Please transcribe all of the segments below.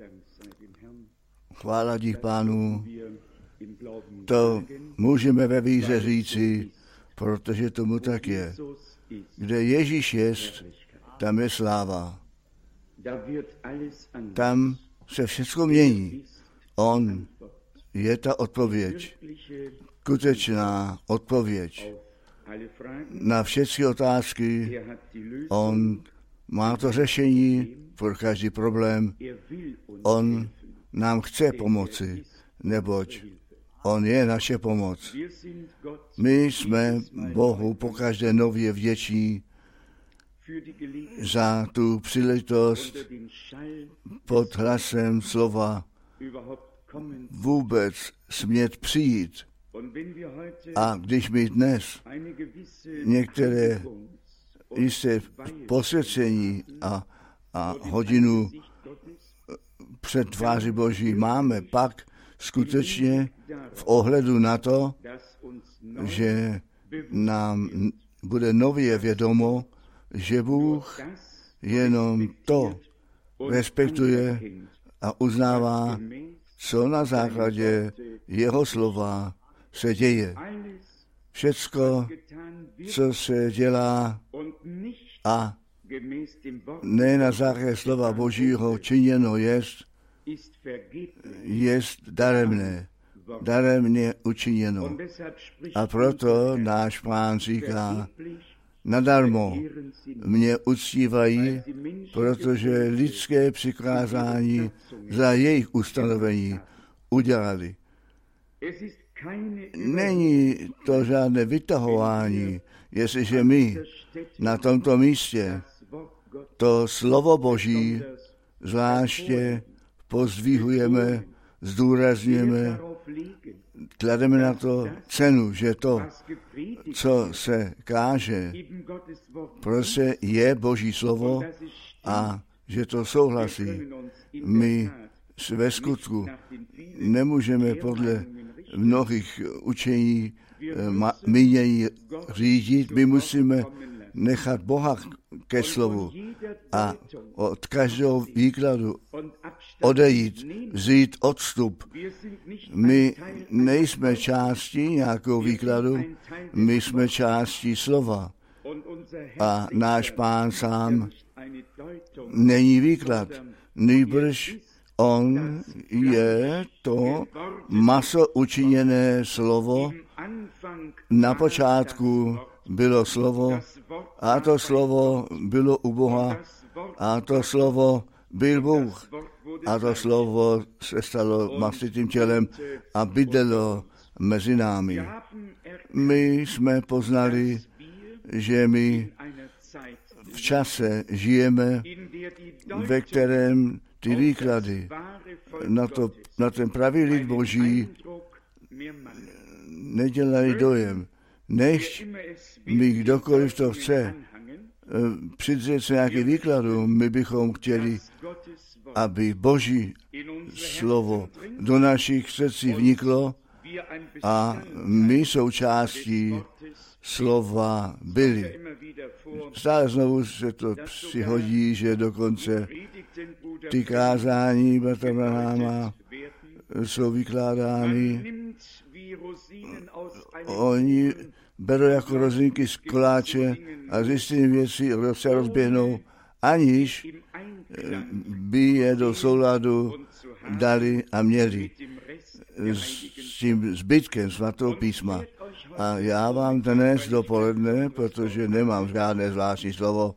Chvála dík Pánu, to můžeme ve víře říci, protože tomu tak je. Kde Ježíš jest, tam je sláva. Tam se všechno mění. On je ta odpověď, skutečná odpověď na všechny otázky. On má to řešení pro každý problém. On nám chce pomoci, neboť on je naše pomoc. My jsme Bohu pokaždé nově vděční za tu příležitost pod hlasem slova vůbec smět přijít. A když my dnes některé jisté posvěcení a hodinu před tváří Boží máme, pak skutečně v ohledu na to, že nám bude nově vědomo, že Bůh jenom to respektuje a uznává, co na základě jeho slova se děje. Všecko, co se dělá a ne na základě slova Božího činěno jest daremně učiněno. A proto náš Pán říká, nadarmo mě uctívají, protože lidské přikázání za jejich ustanovení udělali. Není to žádné vytahování, jestliže my na tomto místě to slovo Boží zvláště pozdvihujeme, zdůrazňujeme, klademe na to cenu, že to, co se káže, prostě je Boží slovo a že to souhlasí. My ve skutku nemůžeme podle mnohých učení mínění řídit, my musíme nechat Boha ke slovu a od každého výkladu odejít, vzít odstup. My nejsme částí nějakého výkladu, my jsme částí slova. A náš Pán sám není výklad, nýbrž on je to maso učiněné slovo. Na počátku bylo slovo a to slovo bylo u Boha a to slovo byl Bůh a to slovo se stalo masitým tělem a bydlelo mezi námi. My jsme poznali, že my v čase žijeme, ve kterém ty výklady na ten pravý lid Boží nedělají dojem. Než my kdokoliv to chce přidřet se nějaký výkladu, my bychom chtěli, aby Boží slovo do našich srdcí vniklo a my součástí slova byli. Stále znovu se to přihodí, že dokonce ty kázání bratra Branhama jsou vykládány. Oni berou jako rozinky z koláče a z jistými věcí se rozběhnou, aniž by je do souladu dali a měli s tím zbytkem svatého písma. A já vám dnes dopoledne, protože nemám žádné zvláštní slovo,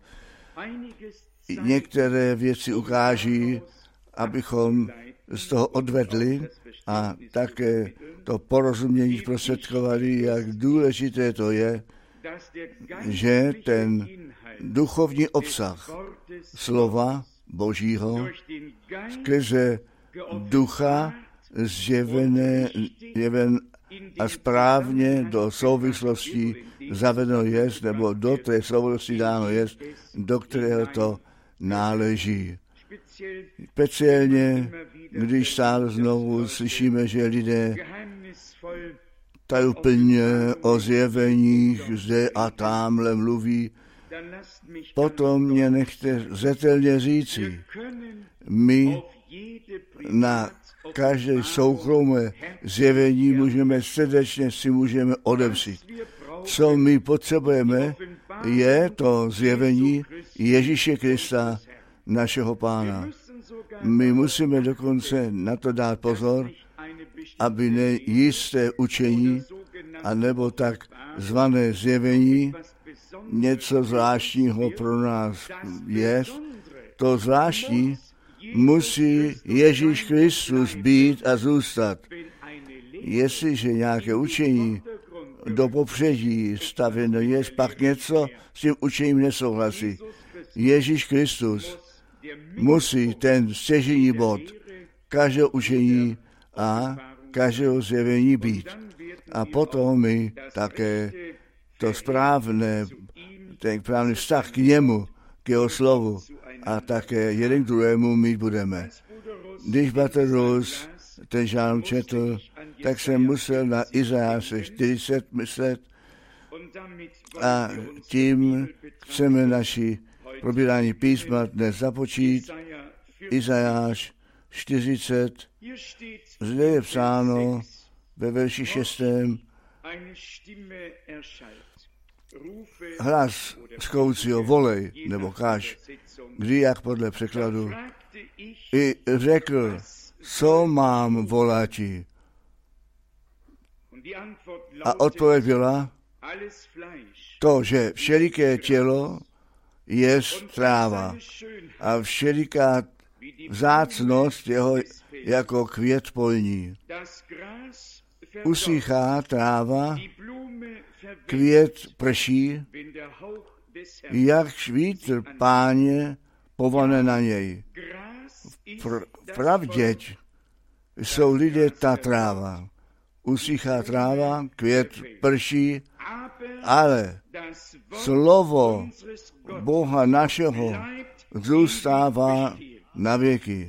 některé věci ukáží, abychom z toho odvedli a také to porozumění zprostředkovali, jak důležité to je, že ten duchovní obsah slova Božího skrze ducha zjeven a správně do souvislosti zavedeno jest, nebo do té souvislosti dáno jest, do kterého to náleží. Speciálně, když stále znovu slyšíme, že lidé tajuplně o zjeveních zde a tamhle mluví, potom mě nechte zřetelně říci, my na každé soukromé zjevení můžeme odevřít. Co my potřebujeme, je to zjevení Ježíše Krista, našeho Pána. My musíme dokonce na to dát pozor, aby nejisté učení, anebo tak zvané zjevení, něco zvláštního pro nás je. To zvláštní musí Ježíš Kristus být a zůstat. Jestliže nějaké učení do popředí stavěno je, pak něco s tím učením nesouhlasí. Ježíš Kristus musí ten stěžejní bod každého učení a každého zjevení být. A potom my také to správné, ten správný vztah k němu, k jeho slovu a také jeden k druhému mít budeme. Když bratr Rus ten žálm četl, tak jsem musel na Izajáše 40 myslet a tím chceme naši probírání písma dnes započít. Izajáš 40, zde je psáno ve verši 6. Hlas zkoucího volej, nebo kaž, kdy jak podle překladu. I řekl, co mám volati? A odpověď byla, to, že všeliké tělo je tráva a všeliká vzácnost jeho jako květ polní. Usychá tráva, květ prší, jak vítr Páně povane na něj. Pravdě jsou lidé ta tráva. Usychá tráva, květ prší, ale slovo Boha našeho zůstává na věky.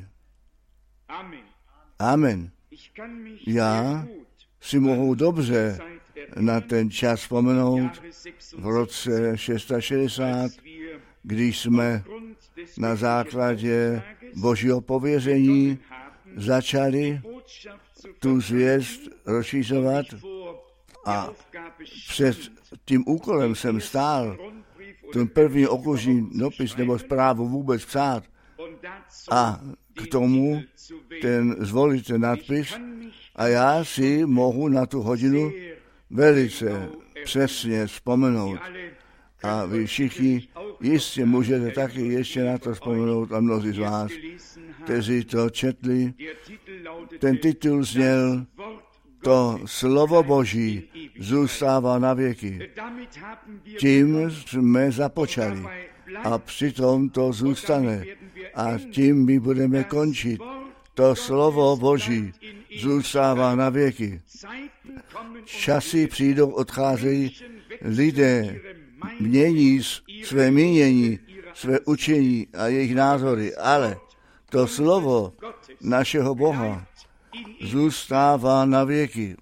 Amen. Já si mohu dobře na ten čas vzpomenout v roce 660, když jsme na základě Božího pověření začali tu zvěst rozšířovat a před tím úkolem jsem stál ten první okružní dopis nebo zprávu vůbec psát a k tomu zvolit ten nadpis a já si mohu na tu hodinu velice přesně vzpomenout. A vy všichni jistě můžete taky ještě na to vzpomenout a mnozí z vás, kteří to četli. Ten titul zněl To slovo Boží zůstává na věky. Tím jsme započali a přitom to zůstane a tím my budeme končit. To slovo Boží zůstává na věky. Časy přijdou, odcházejí, lidé mění své mínění, své učení a jejich názory, ale to slovo našeho Boha zůstává na věky.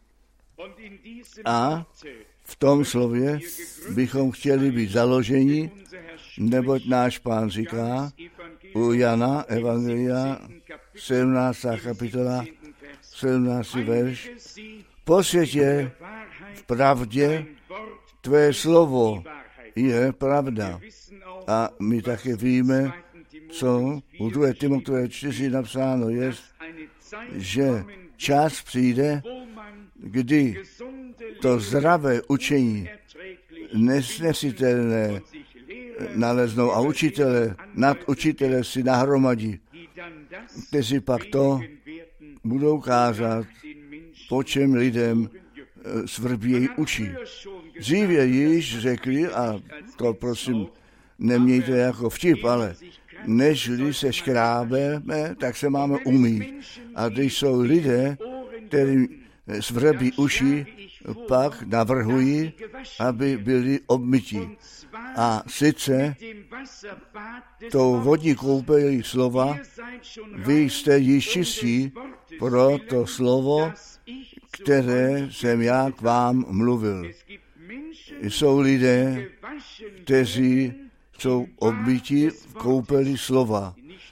A v tom slově bychom chtěli být založeni, neboť náš Pán říká u Jana Evangelia 17. kapitola 17. verš, posvětě v pravdě, tvé slovo je pravda. A my také víme, co u 2. Timoteje 4 napsáno je, že čas přijde, kdy to zdravé učení nesnesitelné naleznou a nad učitele si nahromadí, kteří pak to budou kázat, po čem lidem svrbějí uši. Dříve již řekli, a to prosím nemějte jako vtip, ale nežli se škrábeme, tak se máme umýt. A když jsou lidé, kteří svrbí uši, pak navrhují, aby byli obmytí. A sice tou vodní koupelí slova, vy jste již čistí pro to slovo, které jsem já k vám mluvil. Jsou lidé, kteří jsou obmytí v koupeli slova.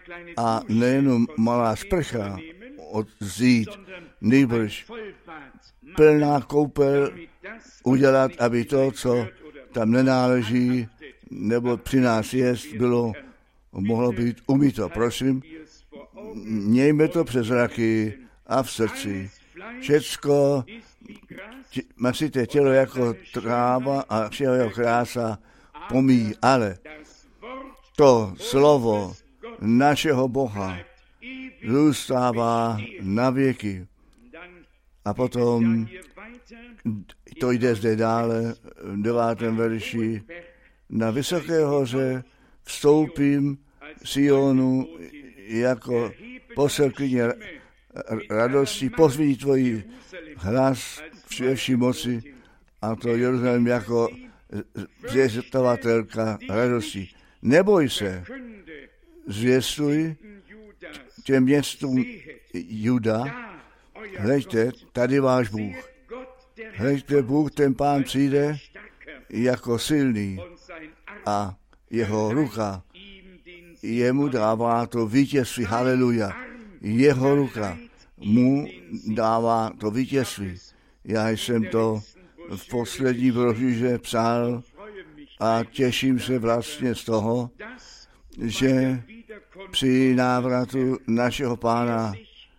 a nejenom malá sprcha odzít, nýbrž plná koupel udělat, aby to, co tam nenáleží, nebo při nás jest, mohlo být umyto. Prosím, mějme to přes zraky a v srdci. Všecko, masité tělo jako tráva a všeho jeho krása pomíjí, ale to slovo našeho Boha zůstává na věky. A potom to jde zde dále v 9. verši. Na vysoké hoře vstoupím Sionu jako poselkyně radosti, pozvedni tvoji hlas ve vší moci, a to Jeruzalém jako zvěstovatelka radosti. Neboj se, zvěstuj těm městům Juda, hleďte, tady váš Bůh. Hleďte, Bůh, ten Pán přijde jako silný a jeho ruka jemu dává to vítězství, haleluja. Jeho ruka mu dává to vítězství. Já jsem to v poslední brožuře psal a těším se vlastně z toho, že při návratu našeho Pána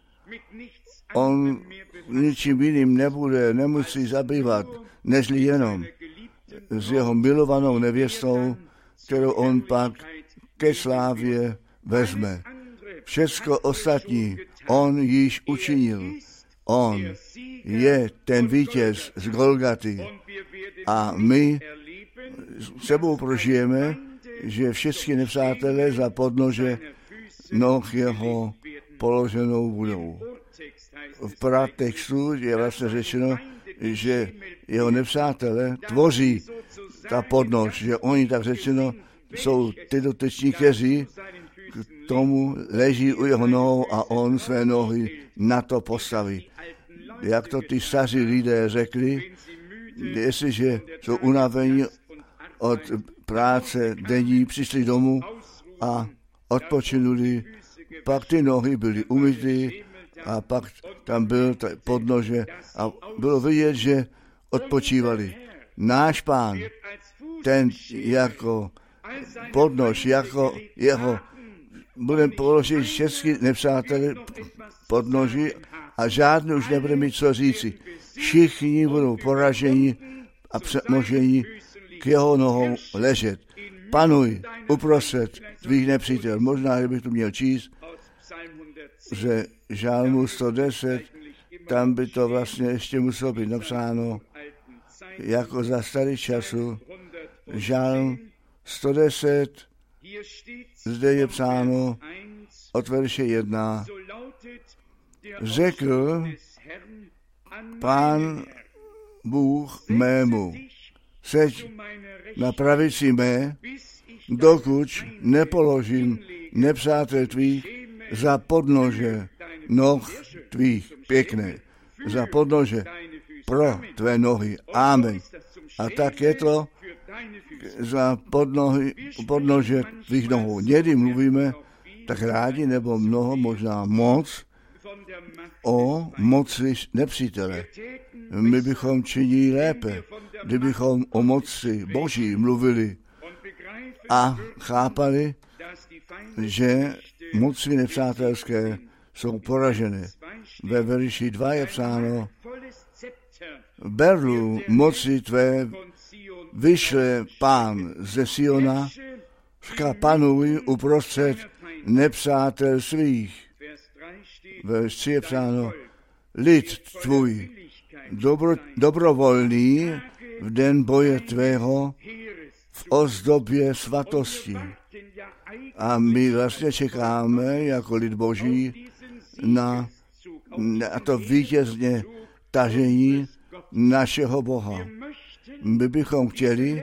on ničím jiným nemusí zabývat, nežli jenom s jeho milovanou nevěstou, kterou on pak ke slávě vezme. Všecko ostatní on již učinil. On je ten vítěz z Golgaty. A my sebou prožijeme, že všichni nepřátelé za podnože noh jeho položenou budou. V pratextu je vlastně řečeno, že jeho nepřátelé tvoří ta podnož, že oni tak řečeno jsou ty dotyční, kteří k tomu leží u jeho nohou a on své nohy na to postaví. Jak to ty staří lidé řekli, jestliže jsou unavení od práce denní, přišli domů a odpočinuli, pak ty nohy byly umyty a pak tam byl podnože a bylo vidět, že odpočívali. Náš Pán, ten jako podnož, jako jeho, budeme položit všechny nepřátelé podnoži a žádný už nebude mít co říci. Všichni budou poraženi a přemoženi k jeho nohou ležet. Panuj uprostřed tvých nepřítel. Možná, že bych to měl číst ze Žálmu 110, tam by to vlastně ještě muselo být napsáno jako za starých časů. Žálm 110, zde je psáno od verše 1. Řekl Pán Bůh mému, seď na pravici mé, dokud nepoložím nepřátel tvých za podnože noh tvých, pěkné, za podnože pro tvé nohy. Amen. A tak je to za podnože tvých nohou. Někdy mluvíme tak rádi, nebo mnoho, možná moc, o moci nepřítele. My bychom činili lépe, kdybychom o moci Boží mluvili a chápali, že moci nepřátelské jsou poražené. Ve verši 2 je psáno, berlu moci tvé vyšle Pán ze Siona, panuj uprostřed nepřátel svých. Ve 3 je psáno, lid tvůj, dobrovolný v den boje tvého v ozdobě svatosti. A my vlastně čekáme jako lid Boží na to vítězně tažení našeho Boha. My bychom chtěli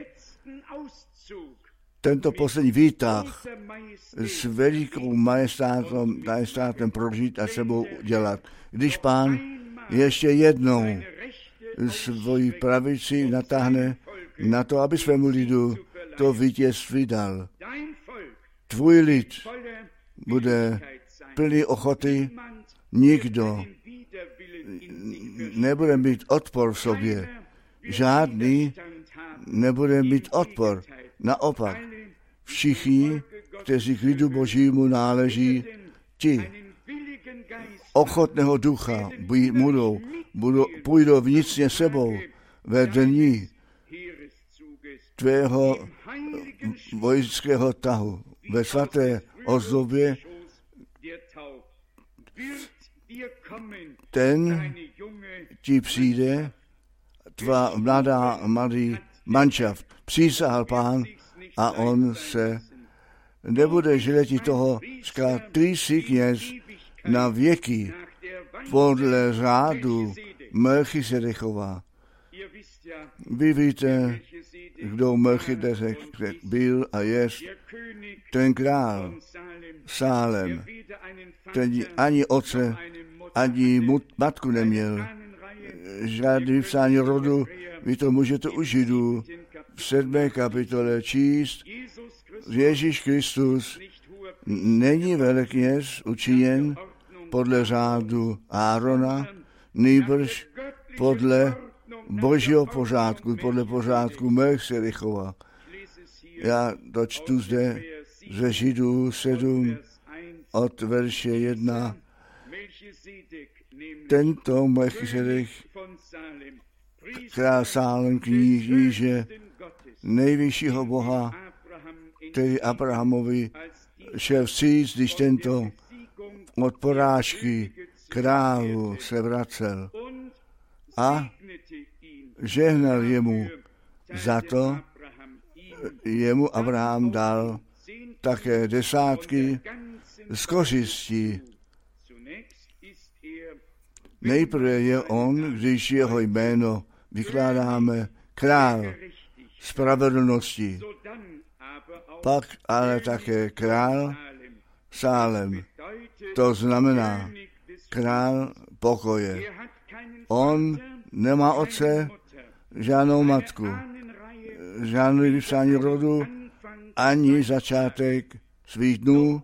tento poslední výtah s velikou majestátem prožít a sebou dělat. Když Pán ještě jednou svoji pravici natáhne na to, aby svému lidu to vítězství dal. Tvůj lid bude plný ochoty, nikdo nebude mít odpor v sobě. Žádný nebude mít odpor. Naopak, všichni, kteří k lidu Božímu náleží, ti ochotného ducha půjdou vnitřně sebou ve dní tvého vojenského tahu, ve svaté ozdobě. Ten ti přijde, tvá mladý manšaft, přísahal Pán a on se nebude žileti toho, říká, ty jsi kněz na věky podle řádu Melchisedechova. Vy víte, kdo Melchizedek byl a je, ten král Sálem, ten ani otce, ani matku neměl. Žádný vypsání rodu, vy to můžete u Židů v 7. kapitole číst. Ježíš Kristus není velekněz učiněn podle řádu Árona, nýbrž podle Božího pořádku, podle pořádku Melchisedechova. Já to čtu zde ze Židů 7 od verše 1. Tento Melchisedech, král Sálem, kníže nejvyššího Boha, který Abrahamovi šel vstříc, když tento od porážky králu se vracel, a žehnal jemu. Za to jemu Abraham dal také desátky z kořistí. Nejprve je on, když jeho jméno vykládáme, král spravedlnosti, pak ale také král Sálem. To znamená král pokoje. On nemá otce, žádnou matku, žádný vypsání rodu, ani začátek svých dnů,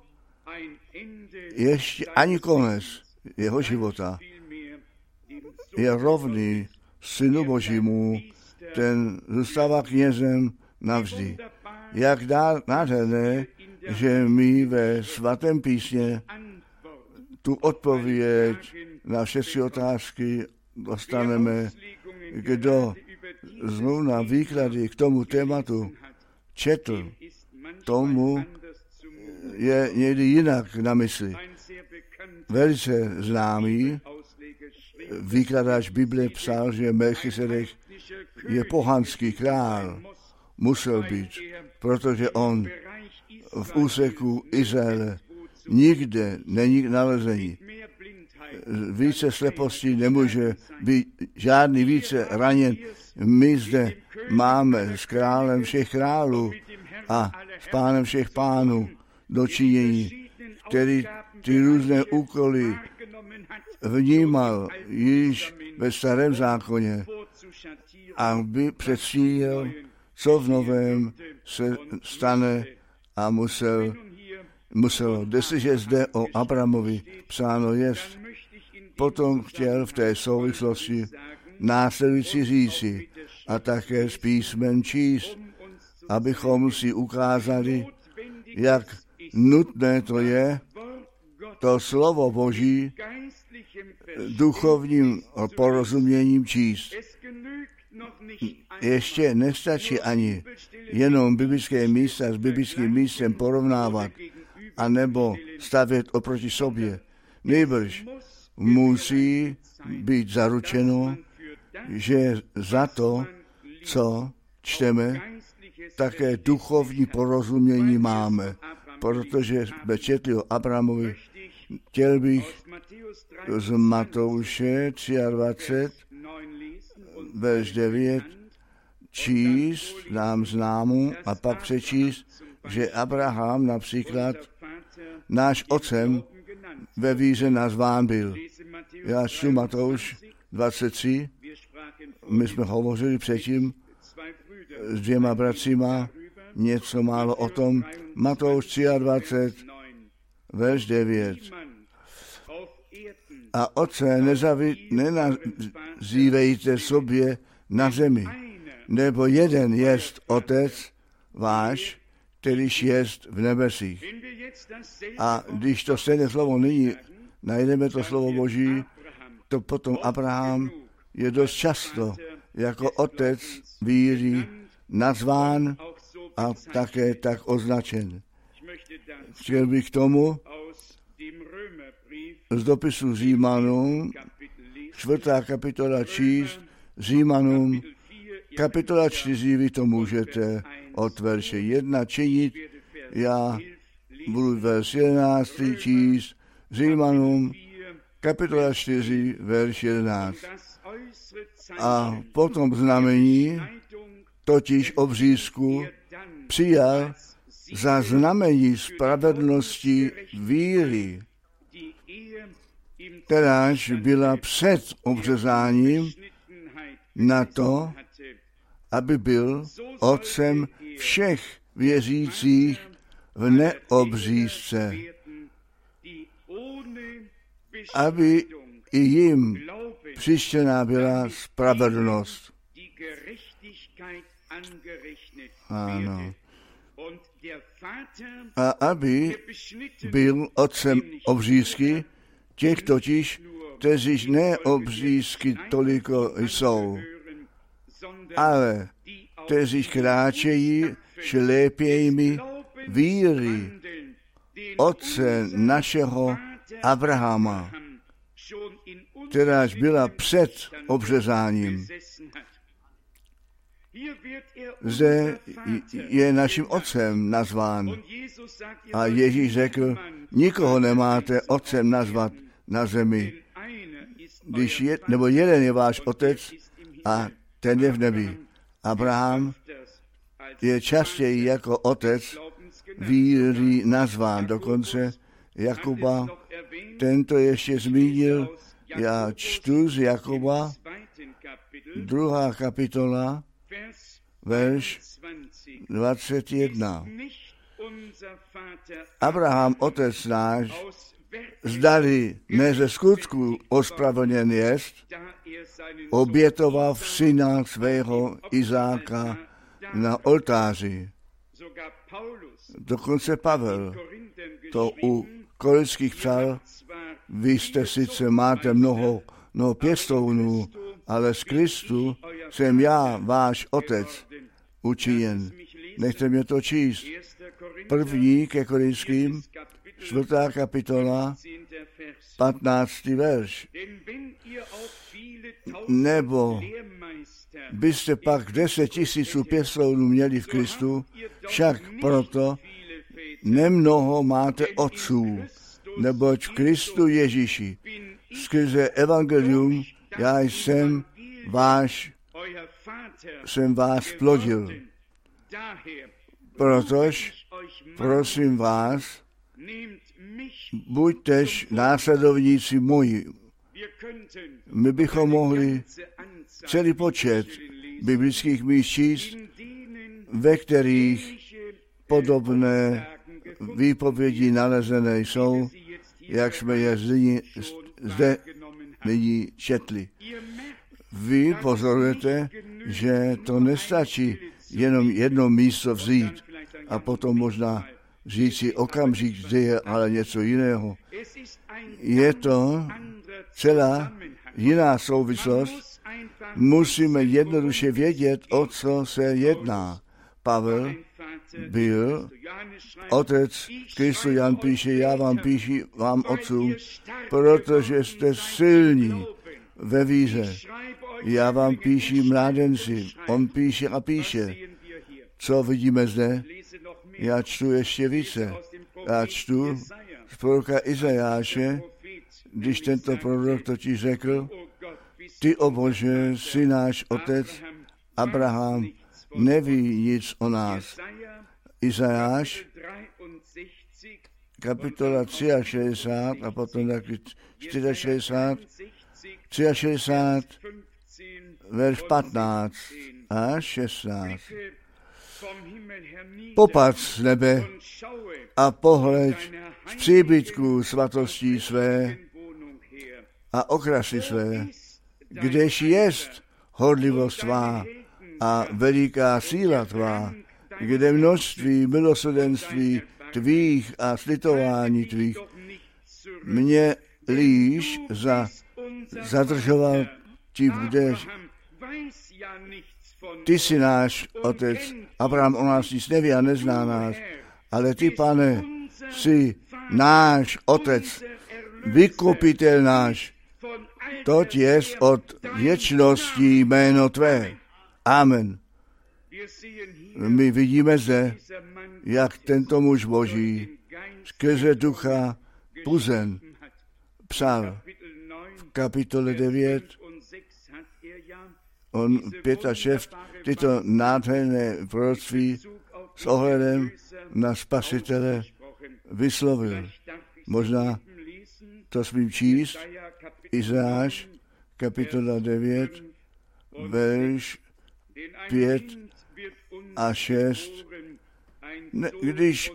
ještě ani konec jeho života. Je rovný Synu Božímu, ten zůstává knězem navždy. Jak nádherné, že my ve svatém písmě tu odpověď na všechny otázky dostaneme. Kdo znovu na výklady k tomu tématu četl, tomu je někdy jinak na mysli. Velice známý výkladač Bible psal, že Melchisedech je pohanský král. Musel být, protože on v úseku Izraele nikde není nalezený. Více slepostí nemůže být žádný více raněn. My zde máme s králem všech králů a s pánem všech pánů dočinění, který ty různé úkoly vnímal již ve starém zákoně, aby předstínil, co v novém se stane a muselo. Jestliže zde o Abrahamovi psáno jest, potom chtěl v té souvislosti následující říci a také z písmen číst, abychom si ukázali, jak nutné to je, to slovo Boží duchovním porozuměním číst. Ještě nestačí ani jenom biblické místa s biblickým místem porovnávat anebo stavět oproti sobě. Nýbrž musí být zaručeno, že za to, co čteme, také duchovní porozumění máme. Protože jsme četli o Abrahamovi, chtěl bych z Matouše 23, verš 9, číst nám známou a pak přečíst, že Abraham například náš otcem ve víře nazván byl. Já čtu Matouš 23, my jsme hovořili předtím s 2 bratříma něco málo o tom. Matouš 23, verš 9. A otce nenazývejte sobě na zemi, nebo jeden jest otec váš, kterýž jest v nebesích. A když to stejné slovo nyní najdeme, to slovo Boží, to potom Abraham je dost často jako otec víry nazván a také tak označen. Chtěl bych k tomu z dopisu Římanům, 4. kapitola číst, Římanům, kapitola 4, vy to můžete od verše 1 činit, já budu verš 11 číst, Římanům, kapitola 4, verš 11. A potom znamení, totiž obřízku, přijal za znamení spravedlnosti víry, kteráž byla před obřezáním na to, aby byl otcem všech věřících v neobřízce, aby i jim přištěná byla spravedlnost. Ano. A aby byl otcem obřízky, těch totiž, kteří neobřízky toliko jsou, ale kteří kráčejí šlépějmi víry otce našeho Abrahama, kteráž byla před obřezáním. Zde je naším otcem nazván. A Ježíš řekl, nikoho nemáte otcem nazvat na zemi, nebo jeden je váš otec a ten je v nebi. Abraham je častěji jako otec víry nazván, dokonce Jakuba, tento ještě zmínil, já čtu z Jakuba, 2. kapitola, verš 21. Abraham, otec náš, zdali ne ze skutku ospravedlněn jest, obětoval syna svého Izáka na oltáři. Dokonce Pavel to u Korinských psal, vy jste sice máte mnoho pěstounů, ale z Kristu jsem já, váš otec, učiněn. Nechte mě to číst. 1. ke Korinským, 4. kapitola, 15. verš. Nebo byste pak 10 000 pěstounů měli v Kristu, však proto nemnoho máte otců, neboť v Kristu Ježíši skrze evangelium já jsem vás plodil. Protož prosím vás, buďtež následovníci moji. My bychom mohli celý počet biblických míst číst, ve kterých podobné výpovědi nalezené jsou, jak jsme je zde nyní četli. Vy pozorujete, že to nestačí jenom jedno místo vzít a potom možná říct si okamžik, zde je ale něco jiného. Je to celá jiná souvislost. Musíme jednoduše vědět, o co se jedná. Pavel byl otec Kristu, Jan píše, já vám píši, vám otcům, protože jste silní ve víře. Já vám píši mládenci, on píše a píše. Co vidíme zde? Já čtu ještě více. Já čtu z proroka Izajáše, když tento prorok totiž řekl, ty, o Bože, jsi náš otec, Abraham neví nic o nás. Izajáš, kapitola 63 a potom taky 63, verš 15 a 16. Popad z nebe a pohled z příbytku svatostí své a okrasy své, kdež jest horlivost tvá a veliká síla tvá, kde množství milosrdenství tvých a slitování tvých mě líž zadržoval ti budeš. Ty jsi náš otec, Abraham o nás nic neví a nezná nás, ale ty, Pane, jsi náš otec, vykupitel náš, toť jest od věčnosti jméno tvé. Amen. My vidíme zde, jak tento muž Boží skrze ducha puzen psal v kapitole 9, on 5 a 6, tyto nádherné proroctví s ohledem na Spasitele vyslovil. Možná to smím číst, Izajáš, kapitola 9, verš 5 a 6, když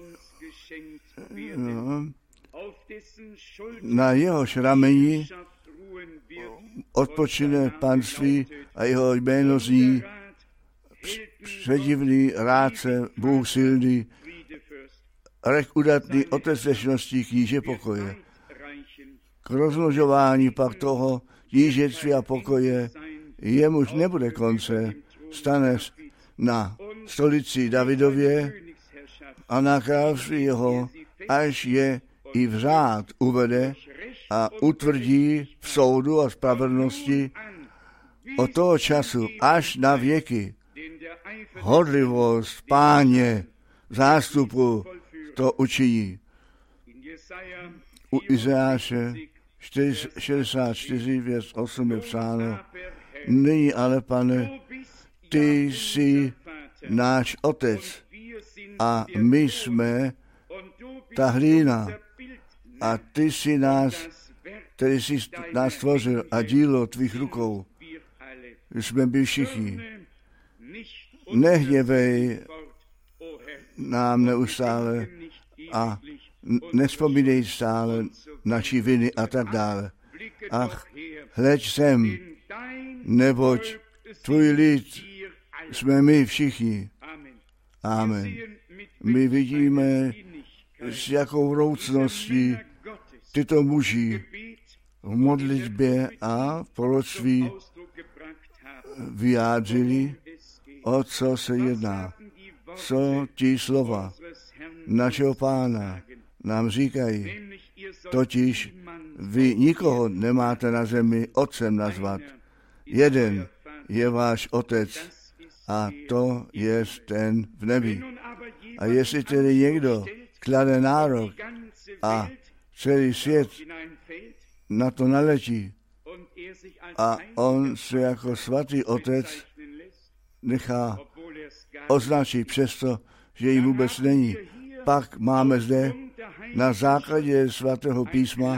na jehož rameni odpočine panství a jeho jméno zní předivný rádce, Bůh silný, rek udatný, otec věčnosti, kníže pokoje. K rozmnožování pak toho knížectví a pokoje jemuž nebude konce, stane na stolici Davidově a na království jeho, až je i v řád uvede a utvrdí v soudu a spravedlnosti od toho času až na věky. Horlivost Páně zástupu to učiní. U Izajáše 64, věc 8 je psáno, nyní ale, Pane, ty jsi náš otec a my jsme ta hlína a ty jsi nás, který jsi nás stvořil a dílo tvých rukou. Jsme byli všichni. Nehněvej nám neustále a nevzpomínej stále naši viny a tak dále. Ach, hleď sem, neboť tvůj lid jsme my všichni. Amen. My vidíme, s jakou vroucností tyto muži v modlitbě a v proroctví vyjádřili, o co se jedná. Co ti slova našeho Pána nám říkají, totiž vy nikoho nemáte na zemi otcem nazvat. Jeden je váš otec a to je ten v nebi. A jestli tedy někdo klade nárok a celý svět na to naletí a on se jako svatý otec nechá označit přesto, že jim vůbec není. Pak máme zde na základě svatého písma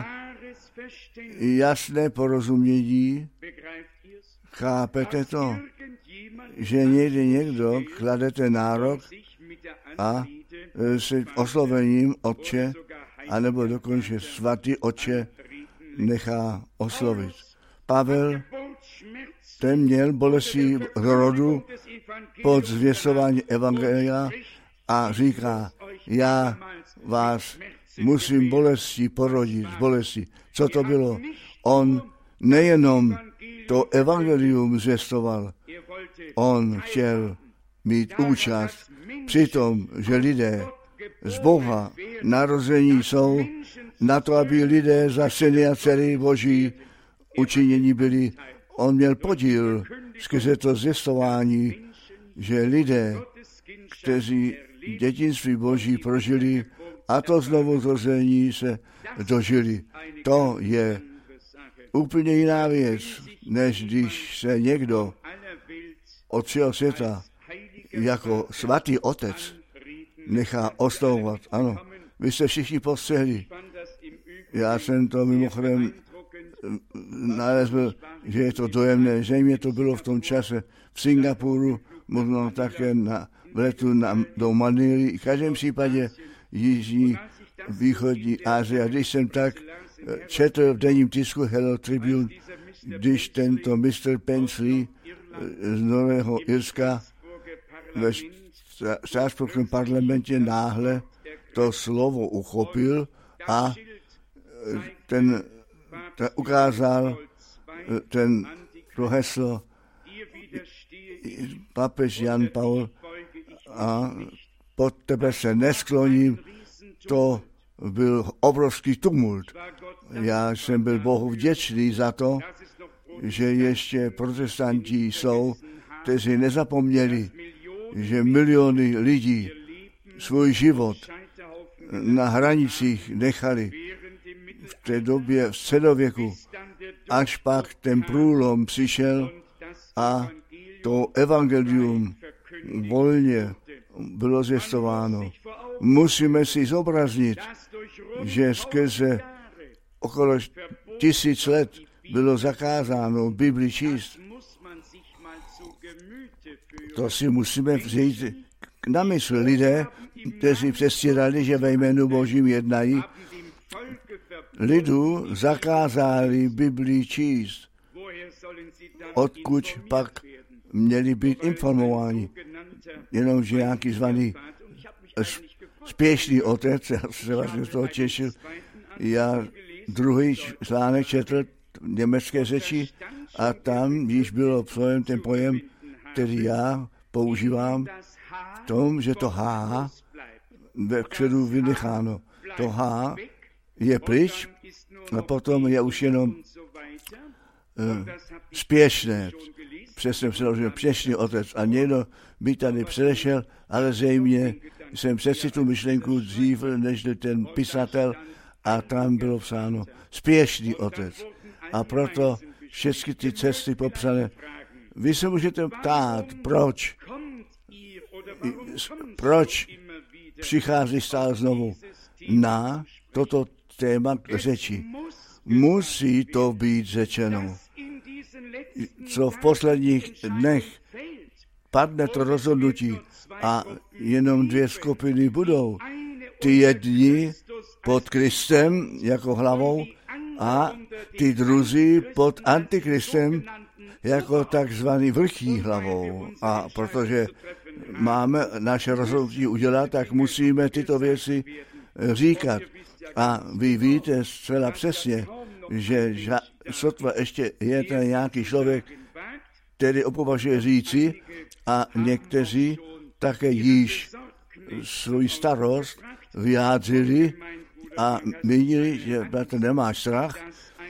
jasné porozumění. Chápete to? Že někdo kladete nárok a s oslovením Otče, anebo dokonce svatý Otče nechá oslovit. Pavel, ten měl bolesti rodu pod zvěstování evangelia a říká, já vás musím bolesti porodit, bolesti. Co to bylo? On nejenom to evangelium zvěstoval, on chtěl mít účast při tom, že lidé z Boha narození jsou na to, aby lidé za syny a dcery Boží učinění byli. On měl podíl skrze to zvěstování, že lidé, kteří dětinství Boží prožili a to znovu zrození se dožili. To je úplně jiná věc, než když se někdo od všeho světa jako svatý otec nechá oslovovat. Ano, vy jste všichni postřehli. Já jsem to mimochodem nalezl, že je to dojemné, že mě to bylo v tom čase v Singapuru, možná také v letu do Manily, v každém případě jižní, východní Asie. A když jsem tak četl v denním tisku Herald Tribune, když tento Mr. Pensley z Nového Irska ve štátspolitickém parlamentě náhle to slovo uchopil a ten ukázal to heslo papež Jan Paul a pod tebe se neskloním, to byl obrovský tumult. Já jsem byl Bohu vděčný za to, že ještě protestanti jsou, kteří nezapomněli, že miliony lidí svůj život na hranicích nechali v té době v středověku, až pak ten průlom přišel a to evangelium volně bylo zvěstováno. Musíme si zobraznit, že skrze okolo 1000 let bylo zakázáno Bibli číst. To si musíme vzít na mysl. Lidé, kteří předstírali, že ve jménu Božím jednají, lidu zakázali Bibli číst. Odkud pak měli být informováni? Jenomže nějaký zvaný spěšný otec, já se vlastně z toho těšil, já druhý článek četl německé řeči a tam již bylo obsažen ten pojem, který já používám v tom, že to H ve kředu vynecháno. To H je pryč a potom je už jenom spěšné. Přesně přeložil spěšný otec a někdo by tady předešel, ale zřejmě jsem přeci tu myšlenku dřív, než ten pisatel a tam bylo psáno spěšný otec. A proto všechny ty cesty popsané. Vy se můžete ptát, proč přichází stále znovu na toto téma k řeči. Musí to být řečeno. Co v posledních dnech padne to rozhodnutí a jenom 2 skupiny budou. Ty jedni pod Kristem jako hlavou a ty druzí pod Antikristem jako takzvaný vrchní hlavou. A protože máme naše rozhodnutí udělat, tak musíme tyto věci říkat. A vy víte zcela přesně, že sotva ještě je ten nějaký člověk, který opovažuje říci a někteří také již svou starost vyjádřili a viděli, že bratr nemáš strach,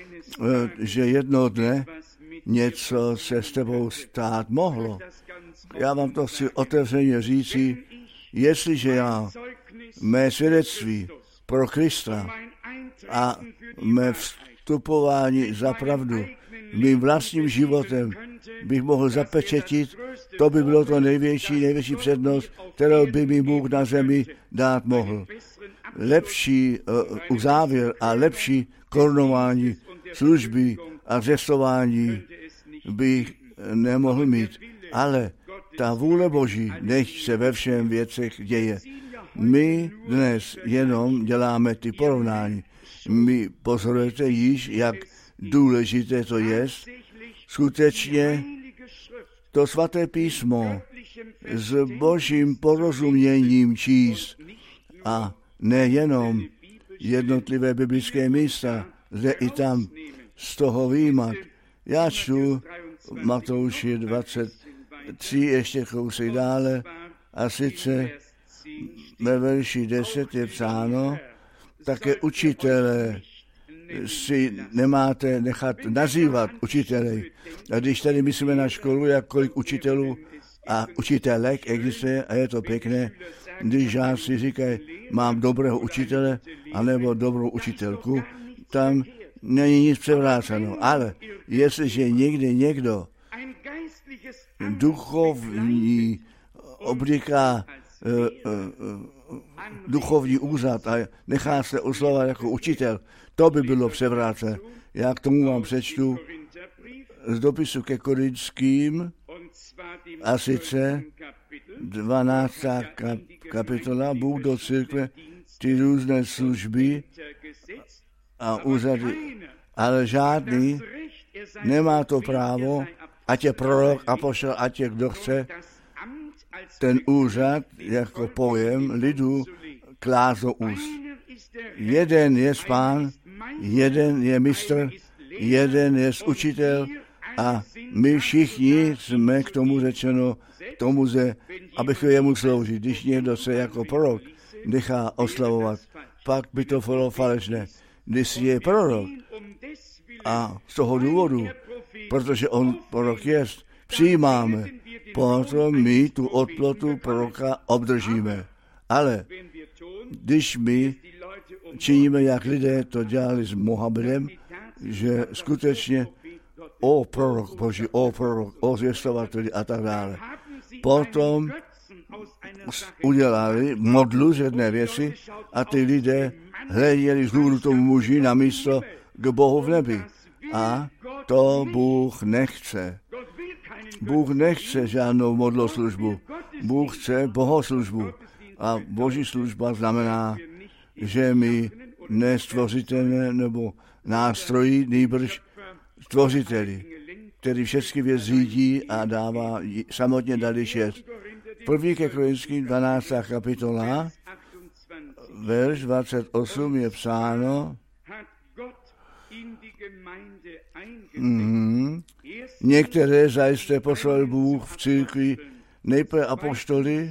že jedno dne něco se s tebou stát mohlo. Já vám to chci otevřeně říci, jestliže já mé svědectví pro Krista a mé vstupování za pravdu mým vlastním životem bych mohl zapečetit, to by bylo to největší přednost, kterou by mi Bůh na zemi dát mohl. Lepší uzávěr a lepší korunování služby a řestování bych nemohl mít. Ale ta vůle Boží, nech se ve všem věcech děje. My dnes jenom děláme ty porovnání. My pozorujete již, jak důležité to je, skutečně to svaté písmo s Božím porozuměním číst a nejenom jednotlivé biblické místa, zde i tam z toho výjimat. Já čtu Matouši 23, ještě kousek dále, a sice ve verši 10 je psáno, také učitelé si nemáte nechat nazývat učitelej. A když tady myslíme na školu, jak kolik učitelů a učitelek existuje, a je to pěkné, když žáci říkají, mám dobrého učitele, anebo dobrou učitelku, tam není nic převráceno. Ale jestliže někdy někdo duchovní obliká duchovní úřad a nechá se oslovovat jako učitel, to by bylo převrácené. Já k tomu vám přečtu z dopisu ke Korinským, a sice 12. kapitola, Bůh do církve ty různé služby a úřady, ale žádný nemá to právo, ať je prorok, apoštol, ať je kdo chce, ten úřad jako pojem lidu klást do úst. Jeden je pán, jeden je mistr, jeden je učitel a my všichni jsme k tomu řečeno, abychom jemu sloužit. Když někdo se jako prorok nechá oslavovat, pak by to bylo falešné. Když je prorok a z toho důvodu, protože on prorok je, přijímáme, potom my tu odplatu proroka obdržíme. Ale když my činíme, jak lidé to dělali s Mohamedem, že skutečně prorok Boží, prorok, zvěstovateli a tak dále. Potom udělali modluředné věci a ty lidé hleděli z důvodu tomu muži na místo k Bohu v nebi. A to Bůh nechce. Bůh nechce žádnou modloslužbu. Bůh chce bohoslužbu. A Boží služba znamená, že my nestvořitelné nebo nástroji, nýbrž stvořiteli, který všechny věc řídí a dává samotně dali šest. První ke Korinským 12. kapitola, verš 28 je psáno, některé zajisté poslal Bůh v církvi, nejprve apoštoly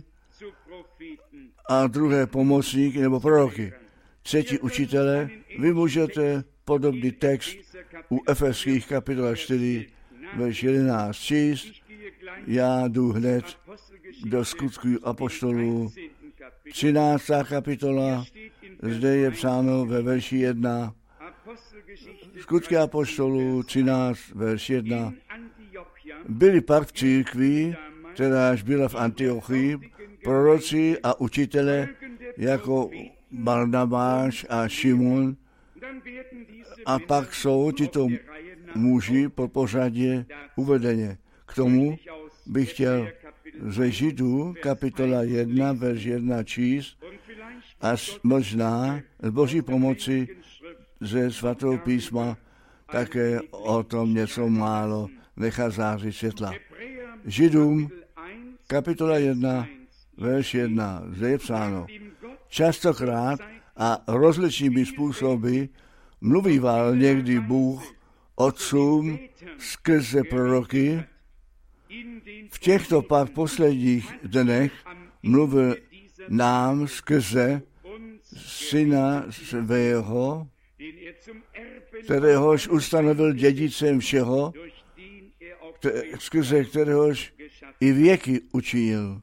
a druhé pomocníky nebo proroky, třetí učitele. Vy můžete podobný text u Efeských kapitola 4, verš 11 číst. Já jdu hned do skutků apoštolů. 13. kapitola, zde je psáno ve verši 1. Skutky apoštolů 13, verš 1. Byli pak v církvi, kteráž byla v Antiochii, proroci a učitele jako Barnabáš a Šimon, a pak jsou tito muži po pořadě uvedeně. K tomu bych chtěl ze Židů kapitola 1, verš 1 číst a možná z Boží pomoci ze svatého písma také o tom něco málo nechá zářit světla. Židům kapitola 1, verš 1, zde je psáno. Častokrát a rozličnými způsoby mluvíval někdy Bůh otcům skrze proroky, v těchto pak posledních dnech mluvil nám skrze syna svého, kteréhož ustanovil dědicem všeho, skrze kteréhož i věky učinil.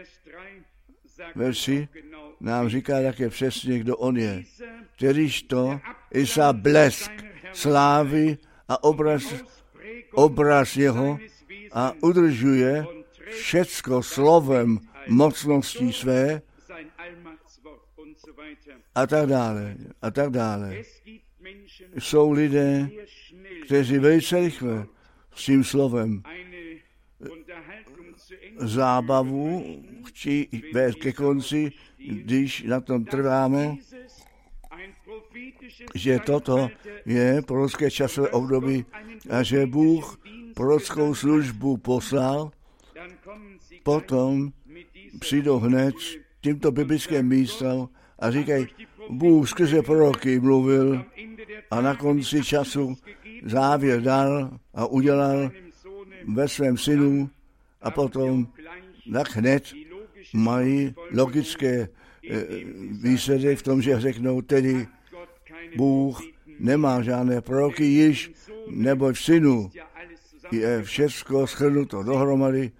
Verši nám říká také přesně, kdo on je. Kterýž to i za blesk slávy a obraz jeho a udržuje všecko slovem mocností své a tak dále, a tak dále. Jsou lidé, kteří velice rychle s tím slovem zábavu chtějí vést ke konci, když na tom trváme, že toto je prorocké časové období a že Bůh prorockou službu poslal, potom přijdou hned tímto biblickým místem a říkají, Bůh skrze proroky mluvil a na konci času závěr dal a udělal ve svém synu a potom tak hned mají logické výsledek v tom, že řeknou tedy Bůh nemá žádné proroky již, neboť v synu je všecko shrnuto dohromady.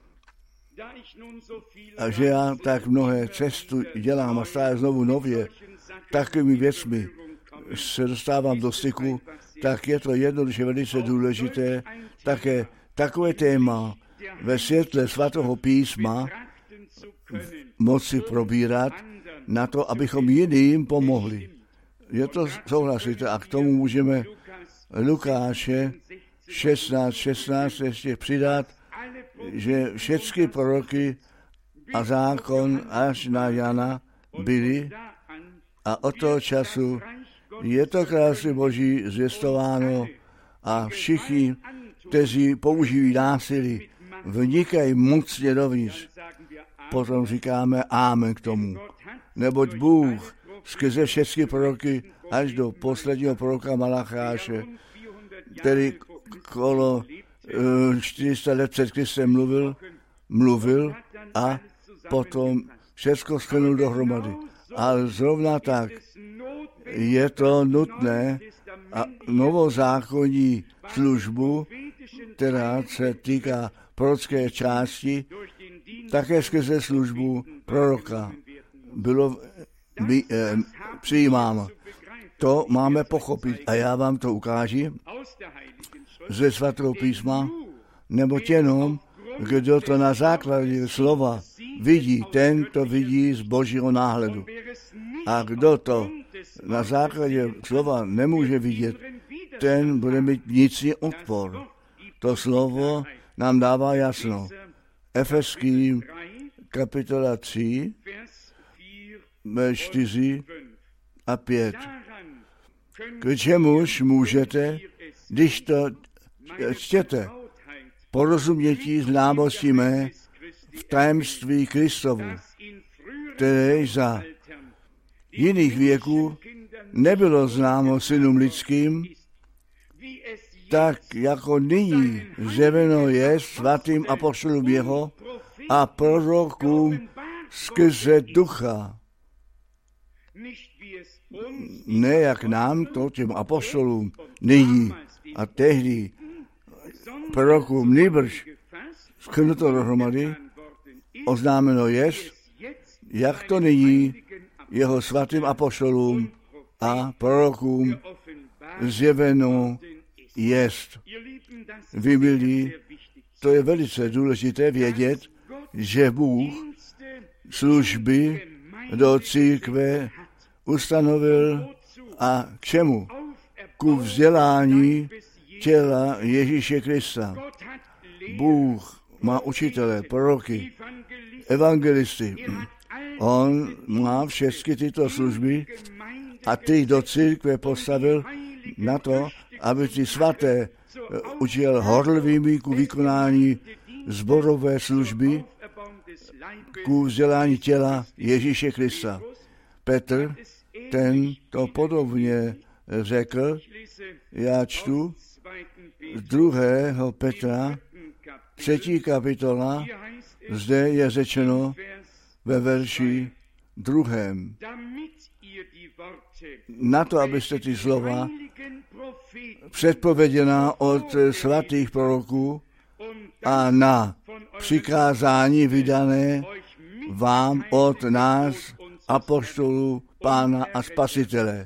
A že já tak mnohé cestu dělám a stále znovu nově, takovými věcmi se dostávám do styku, tak je to jednoduše velice důležité, také takové téma ve světle svatého písma moci probírat na to, abychom jiným pomohli. Je to souhlasíte a k tomu můžeme Lukáše 16 ještě přidat, že všechny proroky a zákon až na Jana byly a od toho času je to království Boží zvěstováno a všichni, kteří použijí násilí, vnikají mocně dovnitř. Potom říkáme amen k tomu. Neboť Bůh skrze všechny proroky až do posledního proroka Malacháše, který kolo 400 let před Kristem mluvil a potom všechno shrnul dohromady. Ale zrovna tak je to nutné a novozákonní službu, která se týká prorocké části, také skrze službu proroka přijímáno. To máme pochopit a já vám to ukážu ze svatého písma, neboť jenom, kdo to na základě slova vidí, ten to vidí z Božího náhledu. A kdo to na základě slova nemůže vidět, ten bude mít vnitřní odpor. To slovo nám dává jasno. Efeským kapitola 3, 4 a 5. K čemuž můžete, když to čtěte, porozumětí známosti mé v tajemství Kristovu, které za jiných věků nebylo známo synům lidským, tak jako nyní zjeveno je svatým apoštolům jeho a prorokům skrze ducha. Ne jak nám, to těm apoštolům nyní a tehdy prorokům nýbrž shrnuto dohromady, oznámeno jest, jak to nyní jeho svatým apoštolům a prorokům zjeveno jest. Vy milí, to je velice důležité vědět, že Bůh služby do církve ustanovil a k čemu? Ku vzdělání těla Ježíše Krista. Bůh má učitele, proroky, evangelisty. On má všechny tyto služby a ty do církve postavil na to, aby ty svaté učil horlivými ku vykonání zborové služby, ku vzdělání těla Ježíše Krista. Petr, ten to podobně řekl, já čtu z 2. Petra, 3. kapitola, zde je řečeno ve verši 2. Na to, abyste ty slova předpověděná od svatých proroků a na přikázání vydané vám od nás, apoštolů, Pána a Spasitele.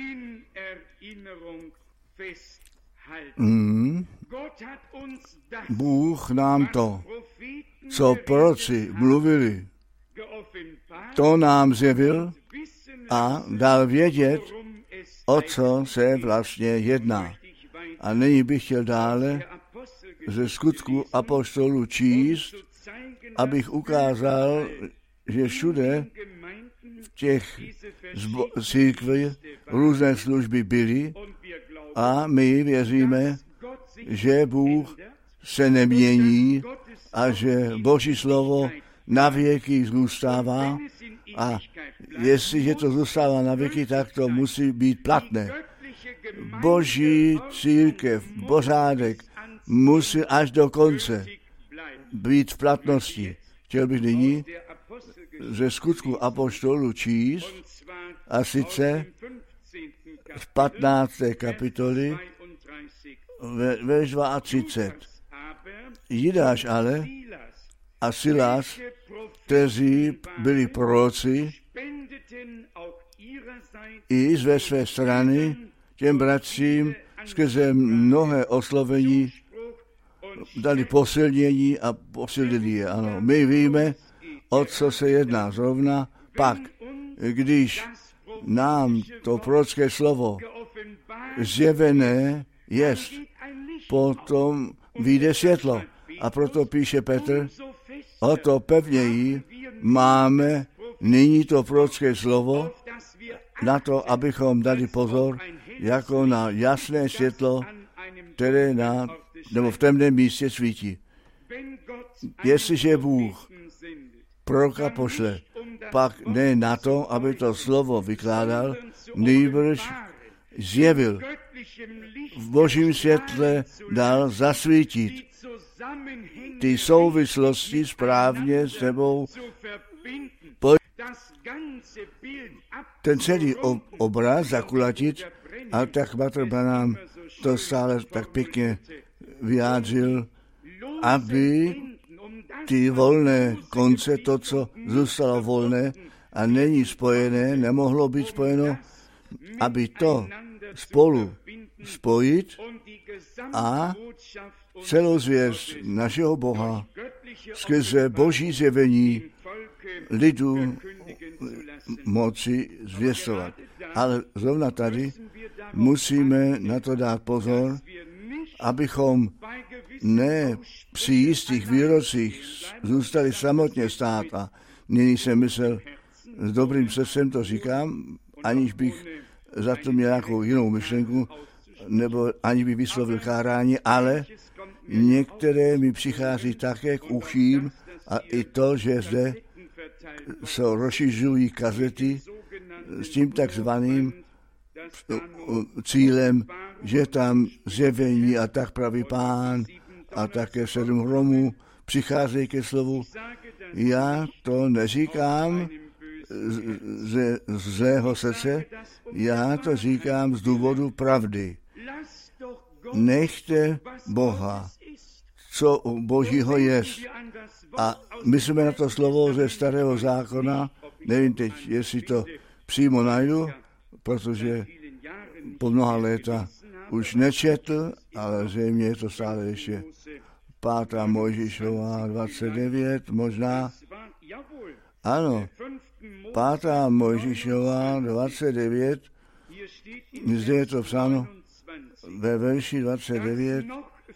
Bůh nám to, co proroci mluvili, to nám zjevil a dal vědět, o co se vlastně jedná. A nyní bych chtěl dále ze skutku apoštolů číst, abych ukázal, že všude v těch církvích různé služby byly a my věříme, že Bůh se nemění a že Boží slovo na věky zůstává a jestliže to zůstává na věky, tak to musí být platné. Boží církev, pořádek musí až do konce být v platnosti. Chtěl bych nyní ze skutku apoštolů číst a sice z 15. kapitoly verš 32. Jidáš ale a Silas, kteří byli proroci, i ze své strany těm bratřím skrze mnohé oslovení dali posilnění a posilnili je. Ano, my víme, o co se jedná. Zrovna pak, když nám to prorocké slovo zjevené jest, potom vyjde světlo. A proto píše Petr, o to pevněji máme nyní to prorocké slovo na to, abychom dali pozor jako na jasné světlo, které nebo v temném místě svítí. Jestliže Bůh proroka pošle, pak ne na to, aby to slovo vykládal, nýbrž zjevil, v božím světle dal zasvítit ty souvislosti správně s sebou, ten celý obraz zakulatit, a tak Bratr Branham to stále tak pěkně vyjádřil, aby ty volné konce, to, co zůstalo volné a není spojené, nemohlo být spojeno, aby to spolu spojit a celou zvěst našeho Boha skrze boží zjevení lidu moci zvěstovat. Ale zrovna tady musíme na to dát pozor, abychom ne při jistých výrocích zůstali samotně stát, a nyní jsem myslel, s dobrým srdcem to říkám, aniž bych za to měl nějakou jinou myšlenku, nebo ani by vyslovil kárání, ale některé mi přichází také k uším, a i to, že zde se rozšiřují kazety s tím takzvaným cílem, že tam zjevení a tak praví Pán a také 7 hromů přicházejí ke slovu. Já to neříkám ze zlého srdce, já to říkám z důvodu pravdy. Nechte Boha, co u Božího jest. A myslíme na to slovo ze Starého zákona, nevím teď, jestli to přímo najdu, protože po mnoha léta už nečetl, ale zřejmě je to stále ještě 5. Mojžíšova 29, možná. Ano, 5. Mojžíšova 29, zde je to psáno ve verši 29,